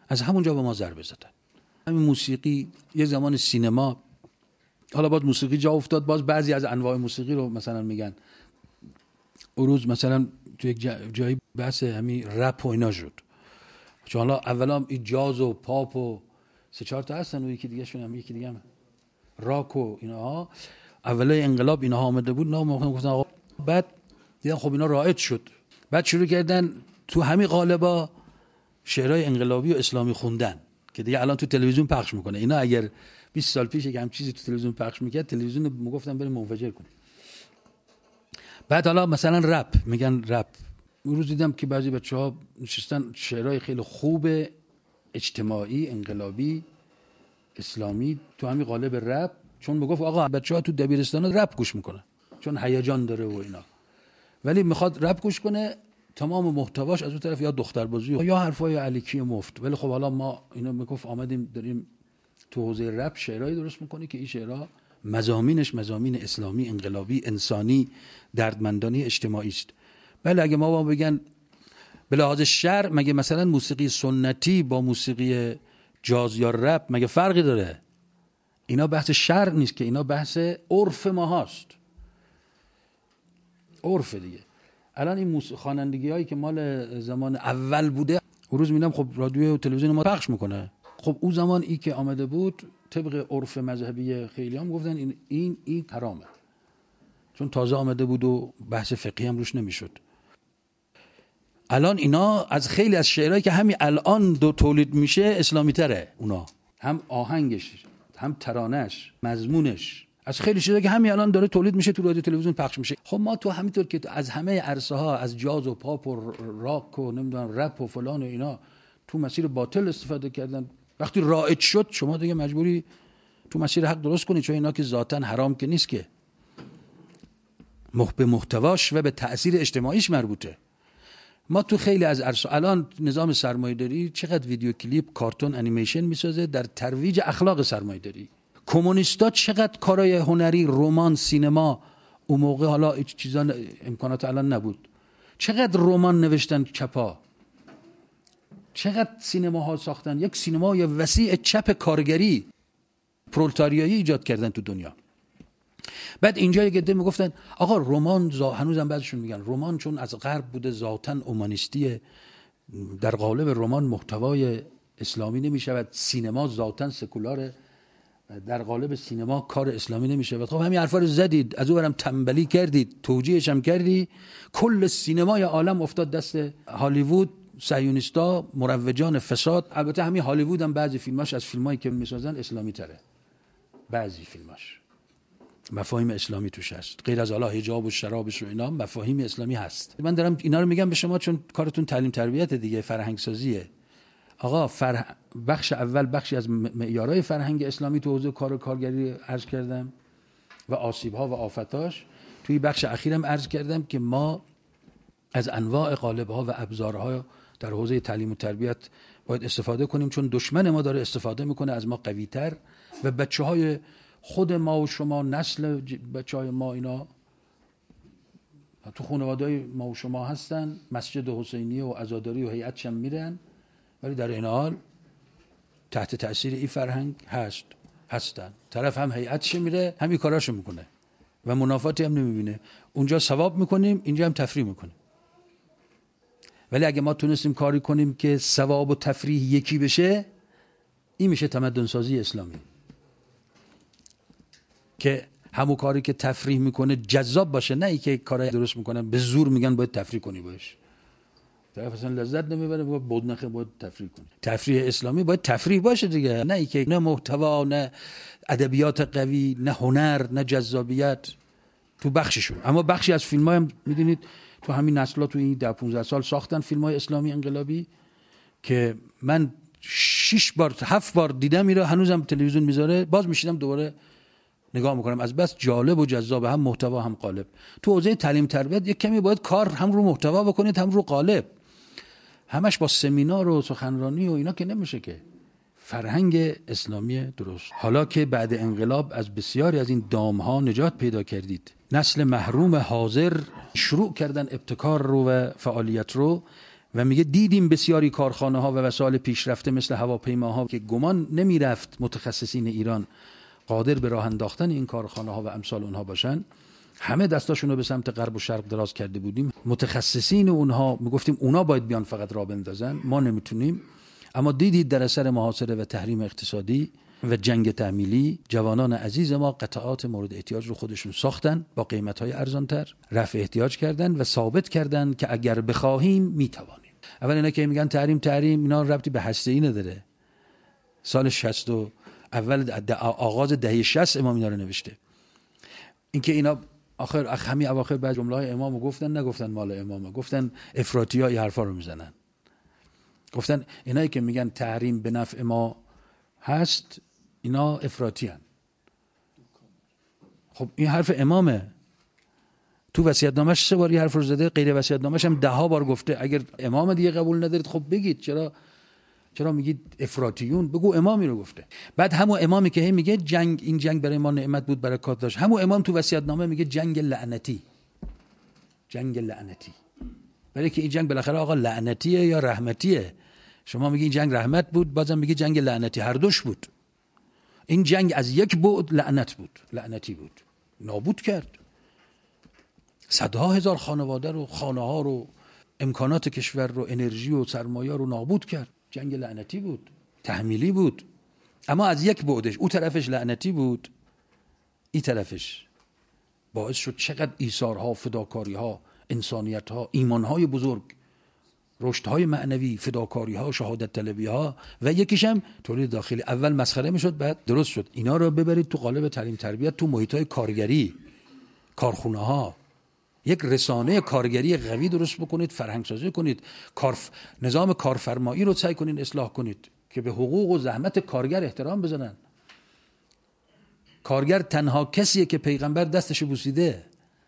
از همونجا به ما ضربه زدن. همین موسیقی، یه زمان سینما، حالا باز موسیقی جا افتاد، باز بعضی از انواع موسیقی رو مثلا میگن. اون روز مثلا تو یک جایی بحث همین رپ و اینا شد، چون حالا اولا این جاز و پاپ و سه چهار تا هستن و یکی دیگه شون هم یکی دیگه هم راک و اینها، اولای انقلاب اینها آمده بود، نه ما گفتن آقا، بعد دیدن خب اینا رایج شد، بعد شروع کردن تو همین قالبا شعرهای انقلابی و اسلامی خوندن که دیگه الان تو تلویزیون پخش میکنه. اینا اگر بیست سال پیش هم چیزی تو تلویزیون پخش میکرد، تلویزیون میگفتن بریم منفجر کنیم. بعد حالا مثلا رپ میگن رپ. اون روز دیدم که بعضی بچه‌ها نشستن شعرهای خیلی خوب اجتماعی انقلابی اسلامی تو همین قالب رپ، چون میگفت آقا بچه‌ها تو دبیرستان رپ گوش میکنن چون هیجان داره و اینا، ولی میخواد رپ گوش کنه، تمام محتواش از اون طرف یا دختربازی یا حرفای علیکی مفت. ولی خب حالا ما اینا میگفت آمدیم داریم تو حوزه رپ شعرهایی درست میکنی که این شعرها مضامینش مضامین اسلامی انقلابی انسانی دردمندانی اجتماعی است. بله اگه ما با بگن به لحاظ شرع مگه مثلا موسیقی سنتی با موسیقی جاز یا رپ مگه فرقی داره؟ اینا بحث شرع نیست که، اینا بحث عرف ما هست، عرف دیگه. الان این خوانندگی هایی که مال زمان اول بوده، اون روز میدم خب رادیو و تلویزیون ما پخش میکنه، خب اون زمان ای که آمده بود طبق عرف مذهبی خیلی هم گفتن این این این حرامه، چون تازه آمده بود و بحث فقهی هم روش نمیشد. الان اینا از خیلی از شعرهایی که همین الان دو تولید میشه اسلامی تره، اونا هم آهنگش هم ترانش مضمونش از خیلی چیزایی که همین الان داره تولید میشه تو رادیو تلویزیون پخش میشه. خب ما تو همینطور که از همه عرصه ها، از جاز و پاپ و راک و نمیدونم رپ و فلان و اینا تو مسیر باطل استفاده کردن، وقتی رایج شد شما دیگه مجبوری تو مسیر حق درست کنی، چون اینا که ذاتاً حرام که نیست که، به محتواش و به تأثیر اجتماعیش مربوطه. ما تو خیلی از عرصه الان نظام سرمایه‌داری چقدر ویدیو کلیپ کارتون انیمیشن میسازه در ترویج اخلاق سرمایه‌داری. کمونیستا چقدر کارهای هنری، رمان، سینما، اون موقع حالا هیچ چیزا امکانات الان نبود، چقدر رمان نوشتن چپا، چقدر سینماها ساختن، یک سینمای وسیع چپ کارگری پرولتاریایی ایجاد کردن تو دنیا. بعد اینجا یک عده میگفتن آقا رمان زا... هنوزم بعضیشون میگن رمان چون از غرب بوده ذاتاً اومانیستیه، در قالب رمان محتوای اسلامی نمیشود، سینما ذاتاً سکولاره، در قالب سینما کار اسلامی نمیشود. خب همین حرفا رو زدید، از اونم تنبلی کردید، توجیهش هم کردی، کل سینمای عالم افتاد دست هالیوود، صهیونیستا، مروجان فساد. البته همین هالیوود هم بعضی فیلماش از فیلمایی که میسازن اسلامی تره، بعضی فیلماش مفاهیم اسلامی توش هست، غیر از حالا حجاب و شرابش و اینا مفاهیم اسلامی هست. من دارم اینا رو میگم به شما چون کارتون تعلیم تربیت دیگه، فرهنگ سازیه. آقا فرح... بخش اول بخشی از معیارهای فرهنگ اسلامی تو حوزه کار و کارگری عرض کردم و آسیب‌ها و آفتاش. توی بخش اخیرم عرض کردم که ما از انواع قالب‌ها و ابزارها در حوزه تعلیم و تربیت باید استفاده کنیم، چون دشمن ما داره استفاده میکنه از ما قوی‌تر و بچه‌های خود ما و شما، نسل بچه‌های ما اینا تو خانواده‌های ما و شما هستن، مسجد حسینیه و عزاداری و هیئتش هم میرن، ولی در این حال تحت تأثیر این فرهنگ هست هستن. طرف هم هیئتش میره همین کاراشو میکنه و منافاتی هم نمیبینه. اونجا ثواب میکنیم، اینجا هم تفریح میکنیم. ولی اگه ما تونستیم کاری کنیم که ثواب و تفریح یکی بشه، این میشه تمدن سازی اسلامی، که همون کاری که تفریح میکنه جذاب باشه، نه ای که کارای درست میکنن به زور میگن باید تفریح کنی باش، طرف اصلا لذت نمیبره، باید بدنخه باید تفریح کنی. تفریح اسلامی باید تفریح باشه دیگه، نه ای که نه محتوا، نه ادبیات قوی، نه هنر، نه جذابیت تو بخششون. اما بخشی از فیلم‌ها هم میدونید تو همین نسل‌ها تو این ده پانزده سال ساختن فیلم‌های اسلامی انقلابی که من شش بار هفت بار دیدم، میره هنوزم تلویزیون میذاره، باز میشینم دوباره نگاه میکنم، از بس جالب و جذاب، هم محتوا هم قالب. تو حوزه تعلیم تربیت یک کمی باید کار هم رو محتوا بکنید هم رو قالب، همش با سمینار و سخنرانی و اینا که نمیشه که. فرهنگ اسلامی درست. حالا که بعد انقلاب از بسیاری از این دامها نجات پیدا کردید، نسل محروم حاضر شروع کردن ابتکار رو و فعالیت رو و میگه دیدیم بسیاری کارخانه ها و وسایل پیشرفته مثل هواپیماها که گمان نمیرفت متخصصین ایران قادر به راه انداختن این کارخانه ها و امثال اونها باشن، همه دستاشون رو به سمت غرب و شرق دراز کرده بودیم. متخصصین اونها میگفتیم اونا باید بیان فقط راه بندازن، ما نمیتونیم. اما دیدید در اثر محاصره و تحریم اقتصادی و جنگ تحمیلی جوانان عزیز ما قطعات مورد احتیاج رو خودشون ساختن با قیمت‌های ارزانتر، رفع احتیاج کردن و ثابت کردن که اگر بخواهیم میتوانیم. اول اینا که میگن تحریم تحریم، اینا ربطی به هسته‌ای نداره. سال شصت و اول آغاز دهه شصت امام اینا رو نوشته. اینکه اینا آخر همین اواخر بعد جمله‌های امامو گفتن، نگفتن مال امامه، گفتن افراطی‌ها این حرفا رو میزنن. گفتن اینایی که میگن تحریم به نفع ما هست اینا افراطی هن. خب این حرف امامه، تو وصیت‌نامه‌اش سه بار این حرف رو زده، غیر وصیت‌نامه‌اش هم ده ها بار گفته. اگر امام دیگه قبول ندارید خب بگید چرا چرا میگید افراطیون؟ بگو امامی رو گفته. بعد همون امامی که هی میگه جنگ، این جنگ برای ما نعمت بود، برکات داشت، همون امام تو وصیت‌نامه میگه جنگ لعنتی، جنگ لعنتی. برای که این جنگ بالاخره آقا لعنتیه یا رحمتیه؟ شما میگی این جنگ رحمت بود، بازم میگی جنگ لعنتی، هر دوش بود. این جنگ از یک بعد لعنت بود، لعنتی بود، نابود کرد صدها هزار خانواده رو، خانه ها رو، امکانات کشور رو، انرژی و سرمایه رو نابود کرد. جنگ لعنتی بود، تحمیلی بود. اما از یک بعدش، او طرفش لعنتی بود، این طرفش باعث شد چقدر ایثارها، فداکاریها، انسانیتها، ایمانهای بزرگ، رشدهای معنوی، فداکاریها، شهادت طلبیها. و یکیش هم تولید داخلی. اول مسخره میشد، بعد درست شد. اینا رو ببرید تو قالب تعلیم تربیت، تو محیطهای کارگری، کارخونه ها، یک رسانه کارگری قوی درست بکنید، فرهنگ سازی کنید، کارف... نظام کارفرمایی رو سعی کنید اصلاح کنید که به حقوق و زحمت کارگر احترام بزنن. کارگر تنها کسیه که پیغمبر دستشو بوسیده،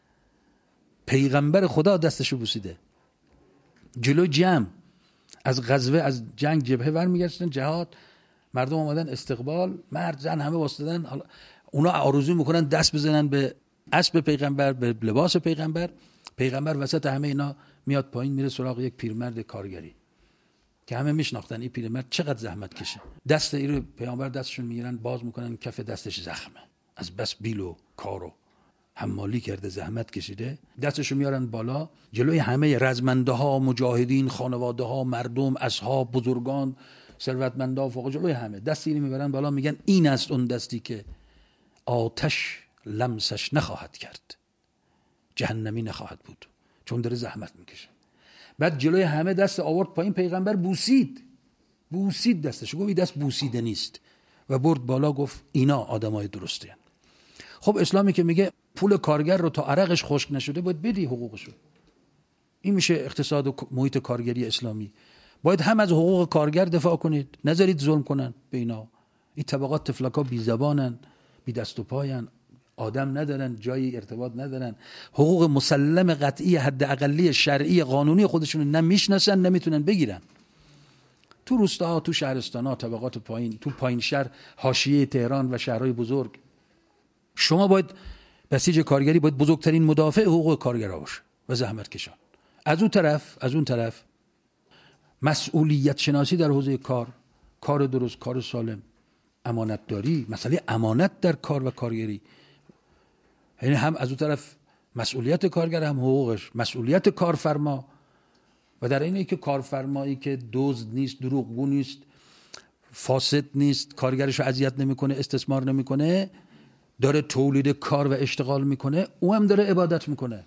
پیغمبر خدا دستشو بوسیده. جلو جمع از غزوه، از جنگ جبهه برمیگشتن جهاد، مردم آمدن استقبال، مرد زن همه واسطدن، اونا آرزو میکنن دست بزنن به اسب پیغمبر، به لباس پیغمبر. پیغمبر وسط همه اینا میاد پایین، میره سراغ یک پیرمرد کارگری که همه میشناختن این پیرمرد چقدر زحمت کشه. دست این پیغمبر دستشون میگیرن، باز میکنن، کف دستش زخمه، از بس بیل و کارو حمالی کرده، زحمت کشیده. دستشو میارن بالا، جلوی همه رزمنده ها، مجاهدین، خانواده ها، مردم، اصحاب، بزرگان، ثروتمندا، فوق، جلوی همه دستی اینو میبرن بالا، میگن این است اون دستی که آتش لمسش نخواهد کرد، جهنمی نخواهد بود، چون داره زحمت میکشه. بعد جلوی همه دست آورد پایین، پیغمبر بوسید، بوسید دستش، گفت این دست بوسیده نیست، و برد بالا، گفت اینا آدمای درسته. خب اسلامی که میگه پول کارگر رو تا عرقش خشک نشده باید بدی حقوقشو، این میشه اقتصاد و محیط کارگری اسلامی. باید هم از حقوق کارگر دفاع کنید، نذارید ظلم کنن به اینا. این طبقات تفلکا بی زبانن، بی دست و پاین، آدم ندارن، جایی ارتباط ندارن، حقوق مسلم قطعی حد اقلی شرعی قانونی خودشون نمیشناسن، نمیتونن بگیرن. تو روستاها، تو شهرستانها، طبقات پایین، تو پایین شهر، حاشیه تهران و شهرهای بزرگ، شما باید بسیج کارگری باید بزرگترین مدافع حقوق کارگرها باشه و زحمت کشان. از اون طرف از اون طرف مسئولیت شناسی در حوزه کار، کار درست، کار سالم، امانت داری، مسئله امانت در کار و کارگری، یعنی هم از اون طرف مسئولیت کارگر، هم حقوقش، مسئولیت کارفرما. و در اینه که کارفرمایی که دزد نیست، دروغگو نیست، فاسد نیست، کارگرش رو اذیت نمیکنه، استثمار نمیکنه، داره تولید کار و اشتغال میکنه، او هم داره عبادت میکنه.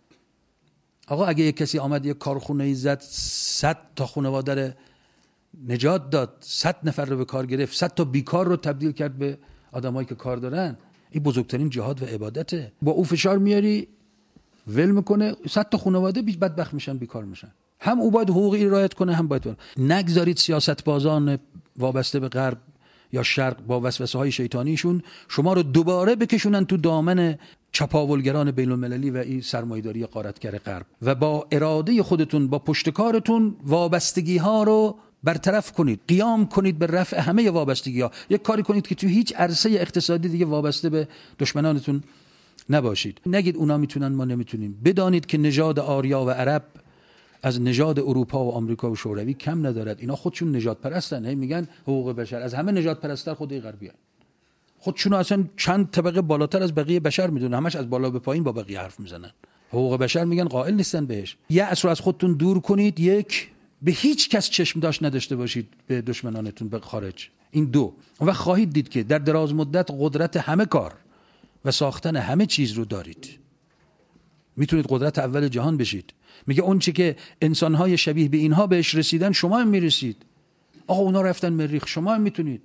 آقا اگه یک کسی آمد یک کارخونه زد، صد تا خانواده رو نجات داد، صد نفر رو به کار گرفت، صد تا بیکار رو تبدیل کرد به آدمایی که کار دارن، این بزرگترین جهاد و عبادته. با او فشار میاری، ول میکنه، صد تا خانواده بی بدبخت میشن، بیکار میشن. هم او باید حقوقی رعایت کنه، هم باید بر. نگذارید سیاست‌بازان وابسته به غرب یا شرق با وسوسه های شیطانیشون شما رو دوباره بکشونن تو دامن چپاولگران بین المللی و این سرمایه‌داری غارتگر غرب، و با اراده خودتون، با پشتکارتون وابستگی ها رو برطرف کنید، قیام کنید به رفع همه وابستگی ها. یک کاری کنید که تو هیچ عرصه اقتصادی دیگه وابسته به دشمنانتون نباشید. نگید اونا میتونن ما نمیتونیم. بدانید که نژاد آریا و عرب از نژاد اروپا و آمریکا و شوروی کم ندارد. اینا خودشون نژاد پرستن، هی میگن حقوق بشر. از همه نژاد پرستر خود غربیان، خودشون اصلا چند طبقه بالاتر از بقیه بشر میدونن، همش از بالا به پایین با بقیه حرف میزنن. حقوق بشر میگن قائل نیستن بهش. یأس رو از خودتون دور کنید. یک، به هیچ کس چشم داشت نداشته باشید به دشمنانتون به خارج. این دو. و خواهید دید که در دراز مدت قدرت همه کار و ساختن همه چیز رو دارید. میتونید قدرت اول جهان بشید. میگه اون چه که انسان‌های شبیه به اینها بهش رسیدن شما هم میرسید. آقا اونا رفتن مریخ، شما هم میتونید.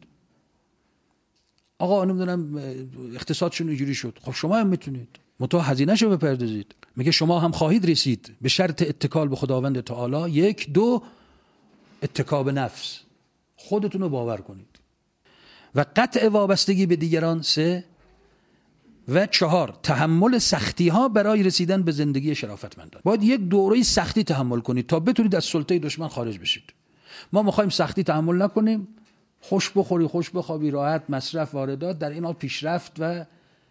آقا نمیدونم اقتصادشون اینجوری شد، خب شما هم میتونید. متو هزینه‌شو بپردازید. میگه شما هم خواهید رسید به شرط اتکال به خداوند تعالی. یک. دو، اتکا به نفس، خودتون رو باور کنید. و قطع وابستگی به دیگران. سه. و چهار، تحمل سختی ها برای رسیدن به زندگی شرافتمندان. باید یک دوره سختی تحمل کنید تا بتونید از سلطه دشمن خارج بشید. ما میخوایم سختی تحمل نکنیم، خوش بخوری، خوش بخوابی، راحت، مصرف، واردات، در این حال پیشرفت و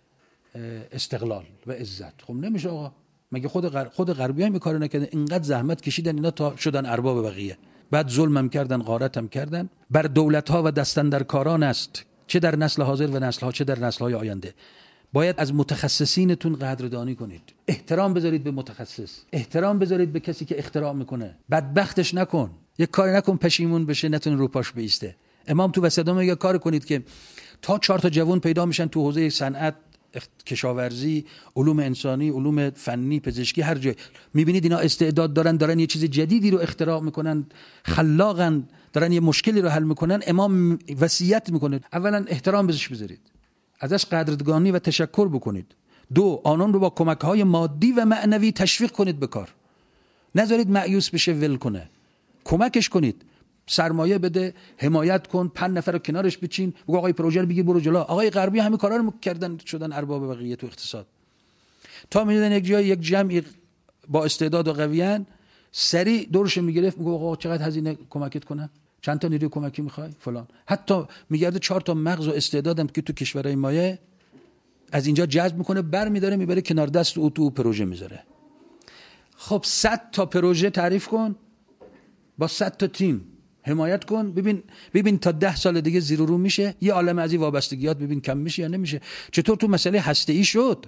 استقلال و عزت. خب نمیشه آقا. مگه خود غر... خود غربی هم این کارو نکردن؟ اینقدر زحمت کشیدن اینا تا شدن ارباب بقیه. بعد ظلمم کردن، غارتم کردن. بر دولت ها و دستاندرکاران است، چه در نسل حاضر و نسل ها چه در نسل های آینده. باید از متخصصینتون قدردانی کنید. احترام بذارید به متخصص. احترام بذارید به کسی که اختراع میکنه. بدبختش نکن. یک کاری نکن پشیمون بشه نتونه رو پاش بیسته. امام تو وصیت میگه کار کنید که تا چهار تا جوان پیدا میشن تو حوزه صنعت، کشاورزی، علوم انسانی، علوم فنی، پزشکی، هر جای میبینید اینا استعداد دارن، دارن یه چیز جدیدی رو اختراع میکنن، خلاقن، دارن یه مشکلی رو حل میکنن. امام وصیت میکنه اولا احترام بهش بذارید، ازش قدردانی و تشکر بکنید. دو، آنان رو با کمک‌های مادی و معنوی تشویق کنید به کار. نذارید مایوس بشه ول کنه. کمکش کنید. سرمایه بده، حمایت کن، پنج نفر رو کنارش بچین، بگو آقای پروژه رو بگیر برو جلو. آقای غربی همین کارا رو کردن، شدن ارباب بقیه تو اقتصاد. تا میدیدن یک جای یک جمعی با استعداد و قویان، سریع دورش میگرفت، میگه آقا چقدر هزینه کمکت کنم؟ چند تا نیروی کمکی میخوای؟ فلان. حتی میگرده چهار تا مغز و استعدادم که تو کشورهای مایه از اینجا جذب میکنه، برمیداره میبره کنار دست او تو پروژه میذاره. خب صد تا پروژه تعریف کن، با صد تا تیم حمایت کن، ببین ببین تا ده سال دیگه زیر و رو میشه. یه عالمه از این وابستگیات ببین کم میشه یا نمیشه. چطور تو مسئله هسته‌ای شد،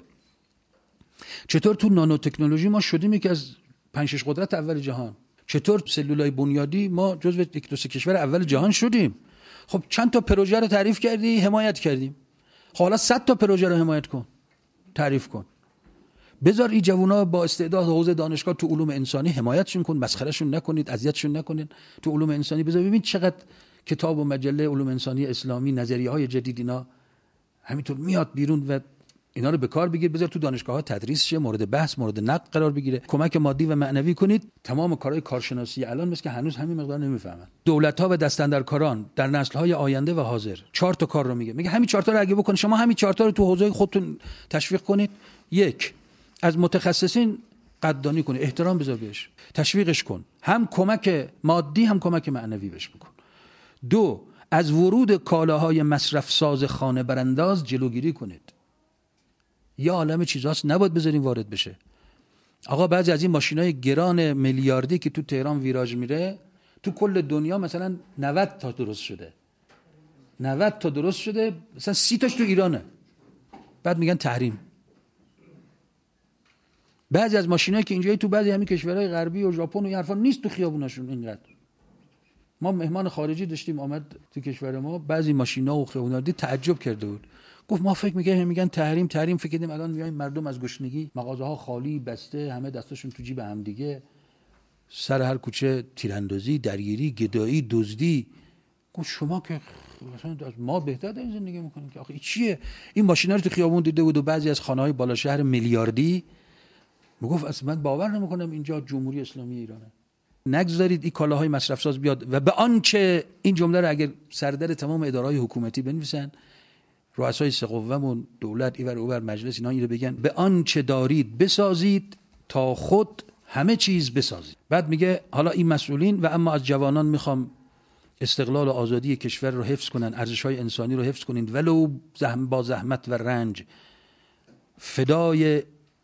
چطور تو نانو تکنولوژی ما شدیم یکی از پنج شش قدرت اول جهان، چطور سلولای بنیادی ما جزو یک دو سه کشور اول جهان شدیم. خب چند تا پروژه رو تعریف کردی، حمایت کردیم. خب حالا صد تا پروژه رو حمایت کن، تعریف کن. بذار این جوونا با استعداد حوزه دانشگاه تو علوم انسانی حمایتشون کن، مسخرهشون نکنید، اذیتشون نکنید تو علوم انسانی. بذار ببین چقدر کتاب و مجله علوم انسانی اسلامی، نظریه‌های جدید اینا همینطور میاد بیرون و اینا رو به کار بگیر. بذار تو دانشگاه‌ها تدریس شه، مورد بحث، مورد نقد قرار بگیره. کمک مادی و معنوی کنید. تمام کارهای کارشناسی الان مثل که هنوز همین مقدار نمیفهمن. دولت‌ها و دستاندرکاران در نسل‌های آینده و حاضر چهار تا کار رو میگه. میگه همین چهار تا رو اگه بکنید، شما همین چهار تا رو تو حوزه خودتون تشویق کنید. یک، از متخصصین قدردانی کنید، احترام بذار بهش، تشویقش کن، هم کمک مادی هم کمک معنوی بهش بکن. دو، از ورود کالاهای مصرف ساز خانه برانداز جلوگیری کنید. یه عالمه چیزاست نباید بذاریم وارد بشه. آقا بعضی از این ماشینای گران میلیاردی که تو تهران ویراژ میره، تو کل دنیا مثلا نود تا درست شده. نود تا درست شده، مثلا سی تاش تو ایرانه. بعد میگن تحریم. بعضی از ماشینایی که اینجایی تو بعضی همین کشورهای غربی و ژاپن و این حرفا نیست تو خیابوناشون اینقدر. ما مهمان خارجی داشتیم آمد تو کشور ما، بعضی ماشینا و خیابونا دید تعجب کرده بود. گفت ما فکر می‌کردیم میگن تحریم تحریم، فکر کردیم الان میایم مردم از گشنگی مغازه‌ها خالی بسته، همه دستاشون تو جیب هم دیگه، سر هر کوچه تیراندازی، درگیری، گدایی، دزدی. گفت شما که مثلا از ما بهتر در زندگی می‌کنین که آخه این چیه؟ این ماشینا رو تو خیابون دیده بود و بعضی از خانه‌های بالا شهر میلیاردی میگفت اصلا من باور نمی‌کنم اینجا جمهوری اسلامی ایرانه. نگذارید این کالاهای مصرف ساز بیاد و به آنچه این جمله رو اگر سردر تمام اداره‌های حکومتی بنویسن، رؤسای سقوم دولت ایور اوور مجلس اینا اینو بگن، به آنچه دارید بسازید تا خود همه چیز بسازید. بعد میگه حالا این مسئولین و اما از جوانان میخوام استقلال و آزادی کشور رو حفظ کنن، ارزش‌های انسانی رو حفظ کنید ولو زحم با زحمت و رنج، فدای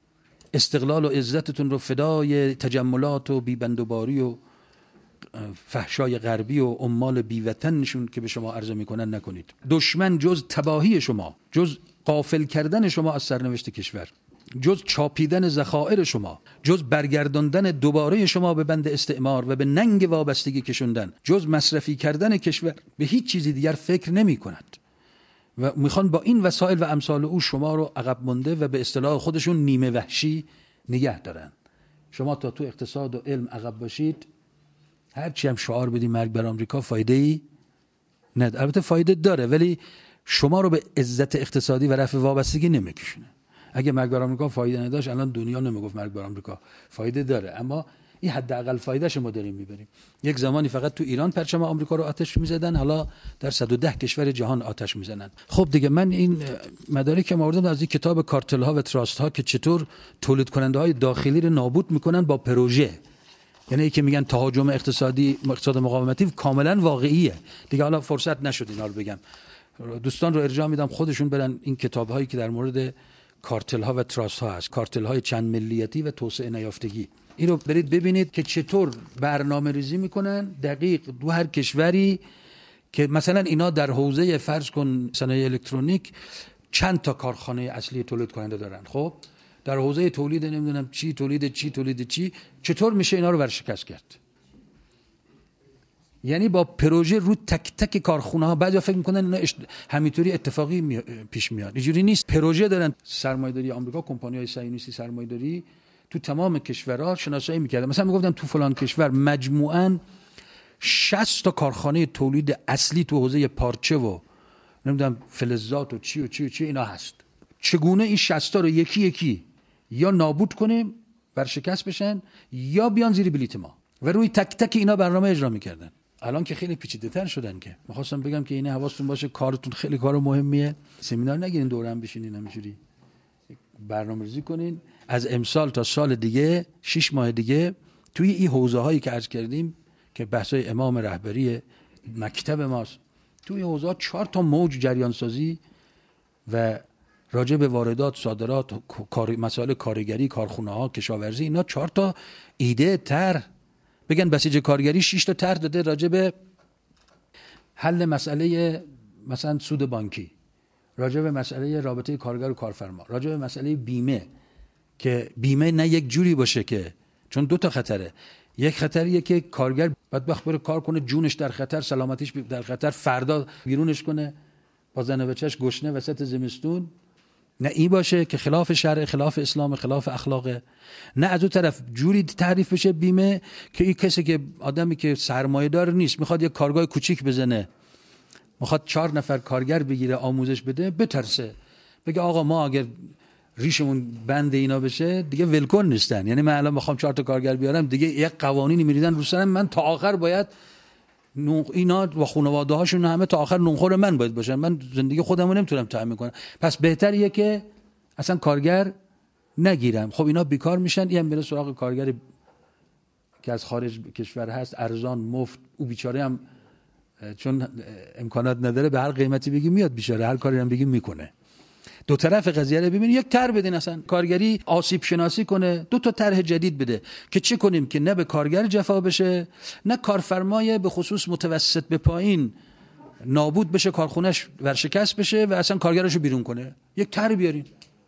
استقلال و عزتتون رو فدای تجملات و بیبندوباری و فحشای غربی و عمال بیوطنشون که به شما عرضه میکنن نکنید. دشمن جز تباهی شما، جز غافل کردن شما از سرنوشت کشور، جز چاپیدن ذخایر شما، جز برگرداندن دوباره شما به بند استعمار و به ننگ وابستگی کشوندن، جز مصرفی کردن کشور به هیچ چیزی دیگر فکر نمی کند و میخوان با این وسایل و امثال او شما رو عقب مونده و به اصطلاح خودشون نیمه وحشی نگه دارن. شما تا تو اقتصاد و علم عقب باشید، هرچی هم شعار بدی مرگ بر آمریکا، فایده ای نداره. البته فایده داره ولی شما رو به عزت اقتصادی و رفع وابستگی نمیکشونه. اگه مرگ بر آمریکا فایده نداشت الان دنیا نمیگفت مرگ بر آمریکا فایده داره، اما این حداقل فایدهش ما داریم میبریم. یک زمانی فقط تو ایران پرچم آمریکا رو آتش میزدن، حالا در صد و ده کشور جهان آتش میزنن. خب دیگه من این مدارک ما آوردم از این کتاب کارتل ها و تراست ها که چطور تولید کننده های داخلی رو نابود میکنن با پروژه. یعنی ای که میگن تهاجم اقتصادی، اقتصاد مقاومتی کاملا واقعیه. دیگه حالا فرصت نشد اینا رو بگم. دوستان رو ارجاع میدم خودشون برن این کتاب هایی که در مورد کارتل ها و تراست ها هست، کارتل های چند ملیتی و توسعه نیافتگی، این رو برید ببینید که چطور برنامه ریزی میکنن دقیق دو هر کشوری که مثلا اینا در حوزه فرض کن صنایع الکترونیک چند تا کارخانه اصلی تولید کننده دارن. خب در حوزه تولید نمیدونم چی تولید چی تولید چی چطور میشه اینا رو ورشکست کرد؟ یعنی با پروژه رو تک تک کارخونه ها. بعضیا فکر میکنن اینا اشت... همینطوری اتفاقی می... پیش میاد. اینجوری نیست. پروژه دارن. سرمایه‌داری آمریکا، کمپانی‌های صهیونیستی سرمایه‌داری تو تمام کشورها شناسایی میکردن. مثلا میگفتن تو فلان کشور مجموعاً شصت تا کارخانه تولید اصلی تو حوزه پارچه و نمیدونم فلزات و چی و چی و چی اینا هست. چگونه این شصت تا رو یکی یکی یا نابود کنیم ورشکست بشن یا بیان زیر بلیت ما و روی تک تک اینا برنامه اجرا میکردن. الان که خیلی پیچیده‌تر شدن. که می‌خواستم بگم که اینه حواستون باشه کارتون خیلی کار مهمیه. سمینار نگیرین دوره هم بشینین همینجوری برنامه‌ریزی کنین. از امسال تا سال دیگه شش ماه دیگه توی این حوزه هایی که عرض کردیم که بحثای امام رهبری مکتب ماست، توی حوزه ها چهار تا موج جریان سازی و راجع به واردات، صادرات، کار، مسائل کارگری، کارخونه ها، کشاورزی، اینا چهار تا ایده تر بگن. بسیج کارگری شش تا طرح داده راجع به حل مسئله مثلا سود بانکی، راجع به مسئله رابطه کارگر و کارفرما، راجع به مسئله بیمه که بیمه نه یک جوری باشه که چون دو تا خطره. یک خطریه که کارگر بدبخت بره کار کنه جونش در خطر، سلامتیش در خطر، فردا بیرونش کنه با زن و بچه‌اش گشنه وسط زمستون. نه این باشه که خلاف شرع، خلاف اسلام، خلاف اخلاقه. نه از اون طرف جوری تعریف بشه بیمه که این کسی که آدمی که سرمایه دار نیست میخواد یک کارگاه کوچیک بزنه، میخواد چهار نفر کارگر بگیره آموزش بده، بترسه بگه آقا ما اگر ریشمون بند اینا بشه دیگه ولکن نیستن. یعنی من الان میخوام چهار تا کارگر بیارم دیگه یک قوانینی میریزن رو سرم، من تا آخر باید اینا و خانواده هاشون همه تا آخر نونخور من باید باشن. من زندگی خودمو نمیتونم تامین کنم. پس بهتریه که اصلا کارگر نگیرم. خب اینا بیکار میشن. این میره سراغ کارگر که از خارج کشور هست، ارزان، مفت. او بیچاره هم چون امکانات نداره به هر قیمتی بگی میاد بیچاره، هر کاری هم بگی میکنه. دو طرف قضیه رو ببین. یک طرح بدین اصلا کارگری آسیب شناسی کنه، دو تا طرح جدید بده که چه کنیم که نه به کارگر جفا بشه، نه کارفرمای به خصوص متوسط به پایین نابود بشه، کارخونهش ورشکست بشه و اصلا کارگرشو بیرون کنه. یک طرح بیارین.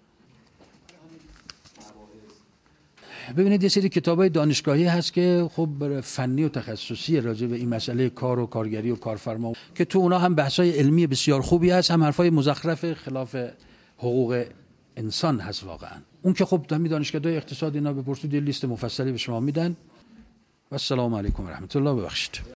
ببینید یه سری کتابای دانشگاهی هست که خب فنی و تخصصی راجع به این مسئله کار و کارگری و کارفرما که تو اونا هم بحثای علمی بسیار خوبی هست، هم حرفای مزخرف خلاف حقوق انسان هست واقعا. اون که خب همین دانشگاه‌های اقتصاد اینا بپرسید یه لیست مفصلی به شما میدن. و السلام علیکم و رحمت الله. ببخشید.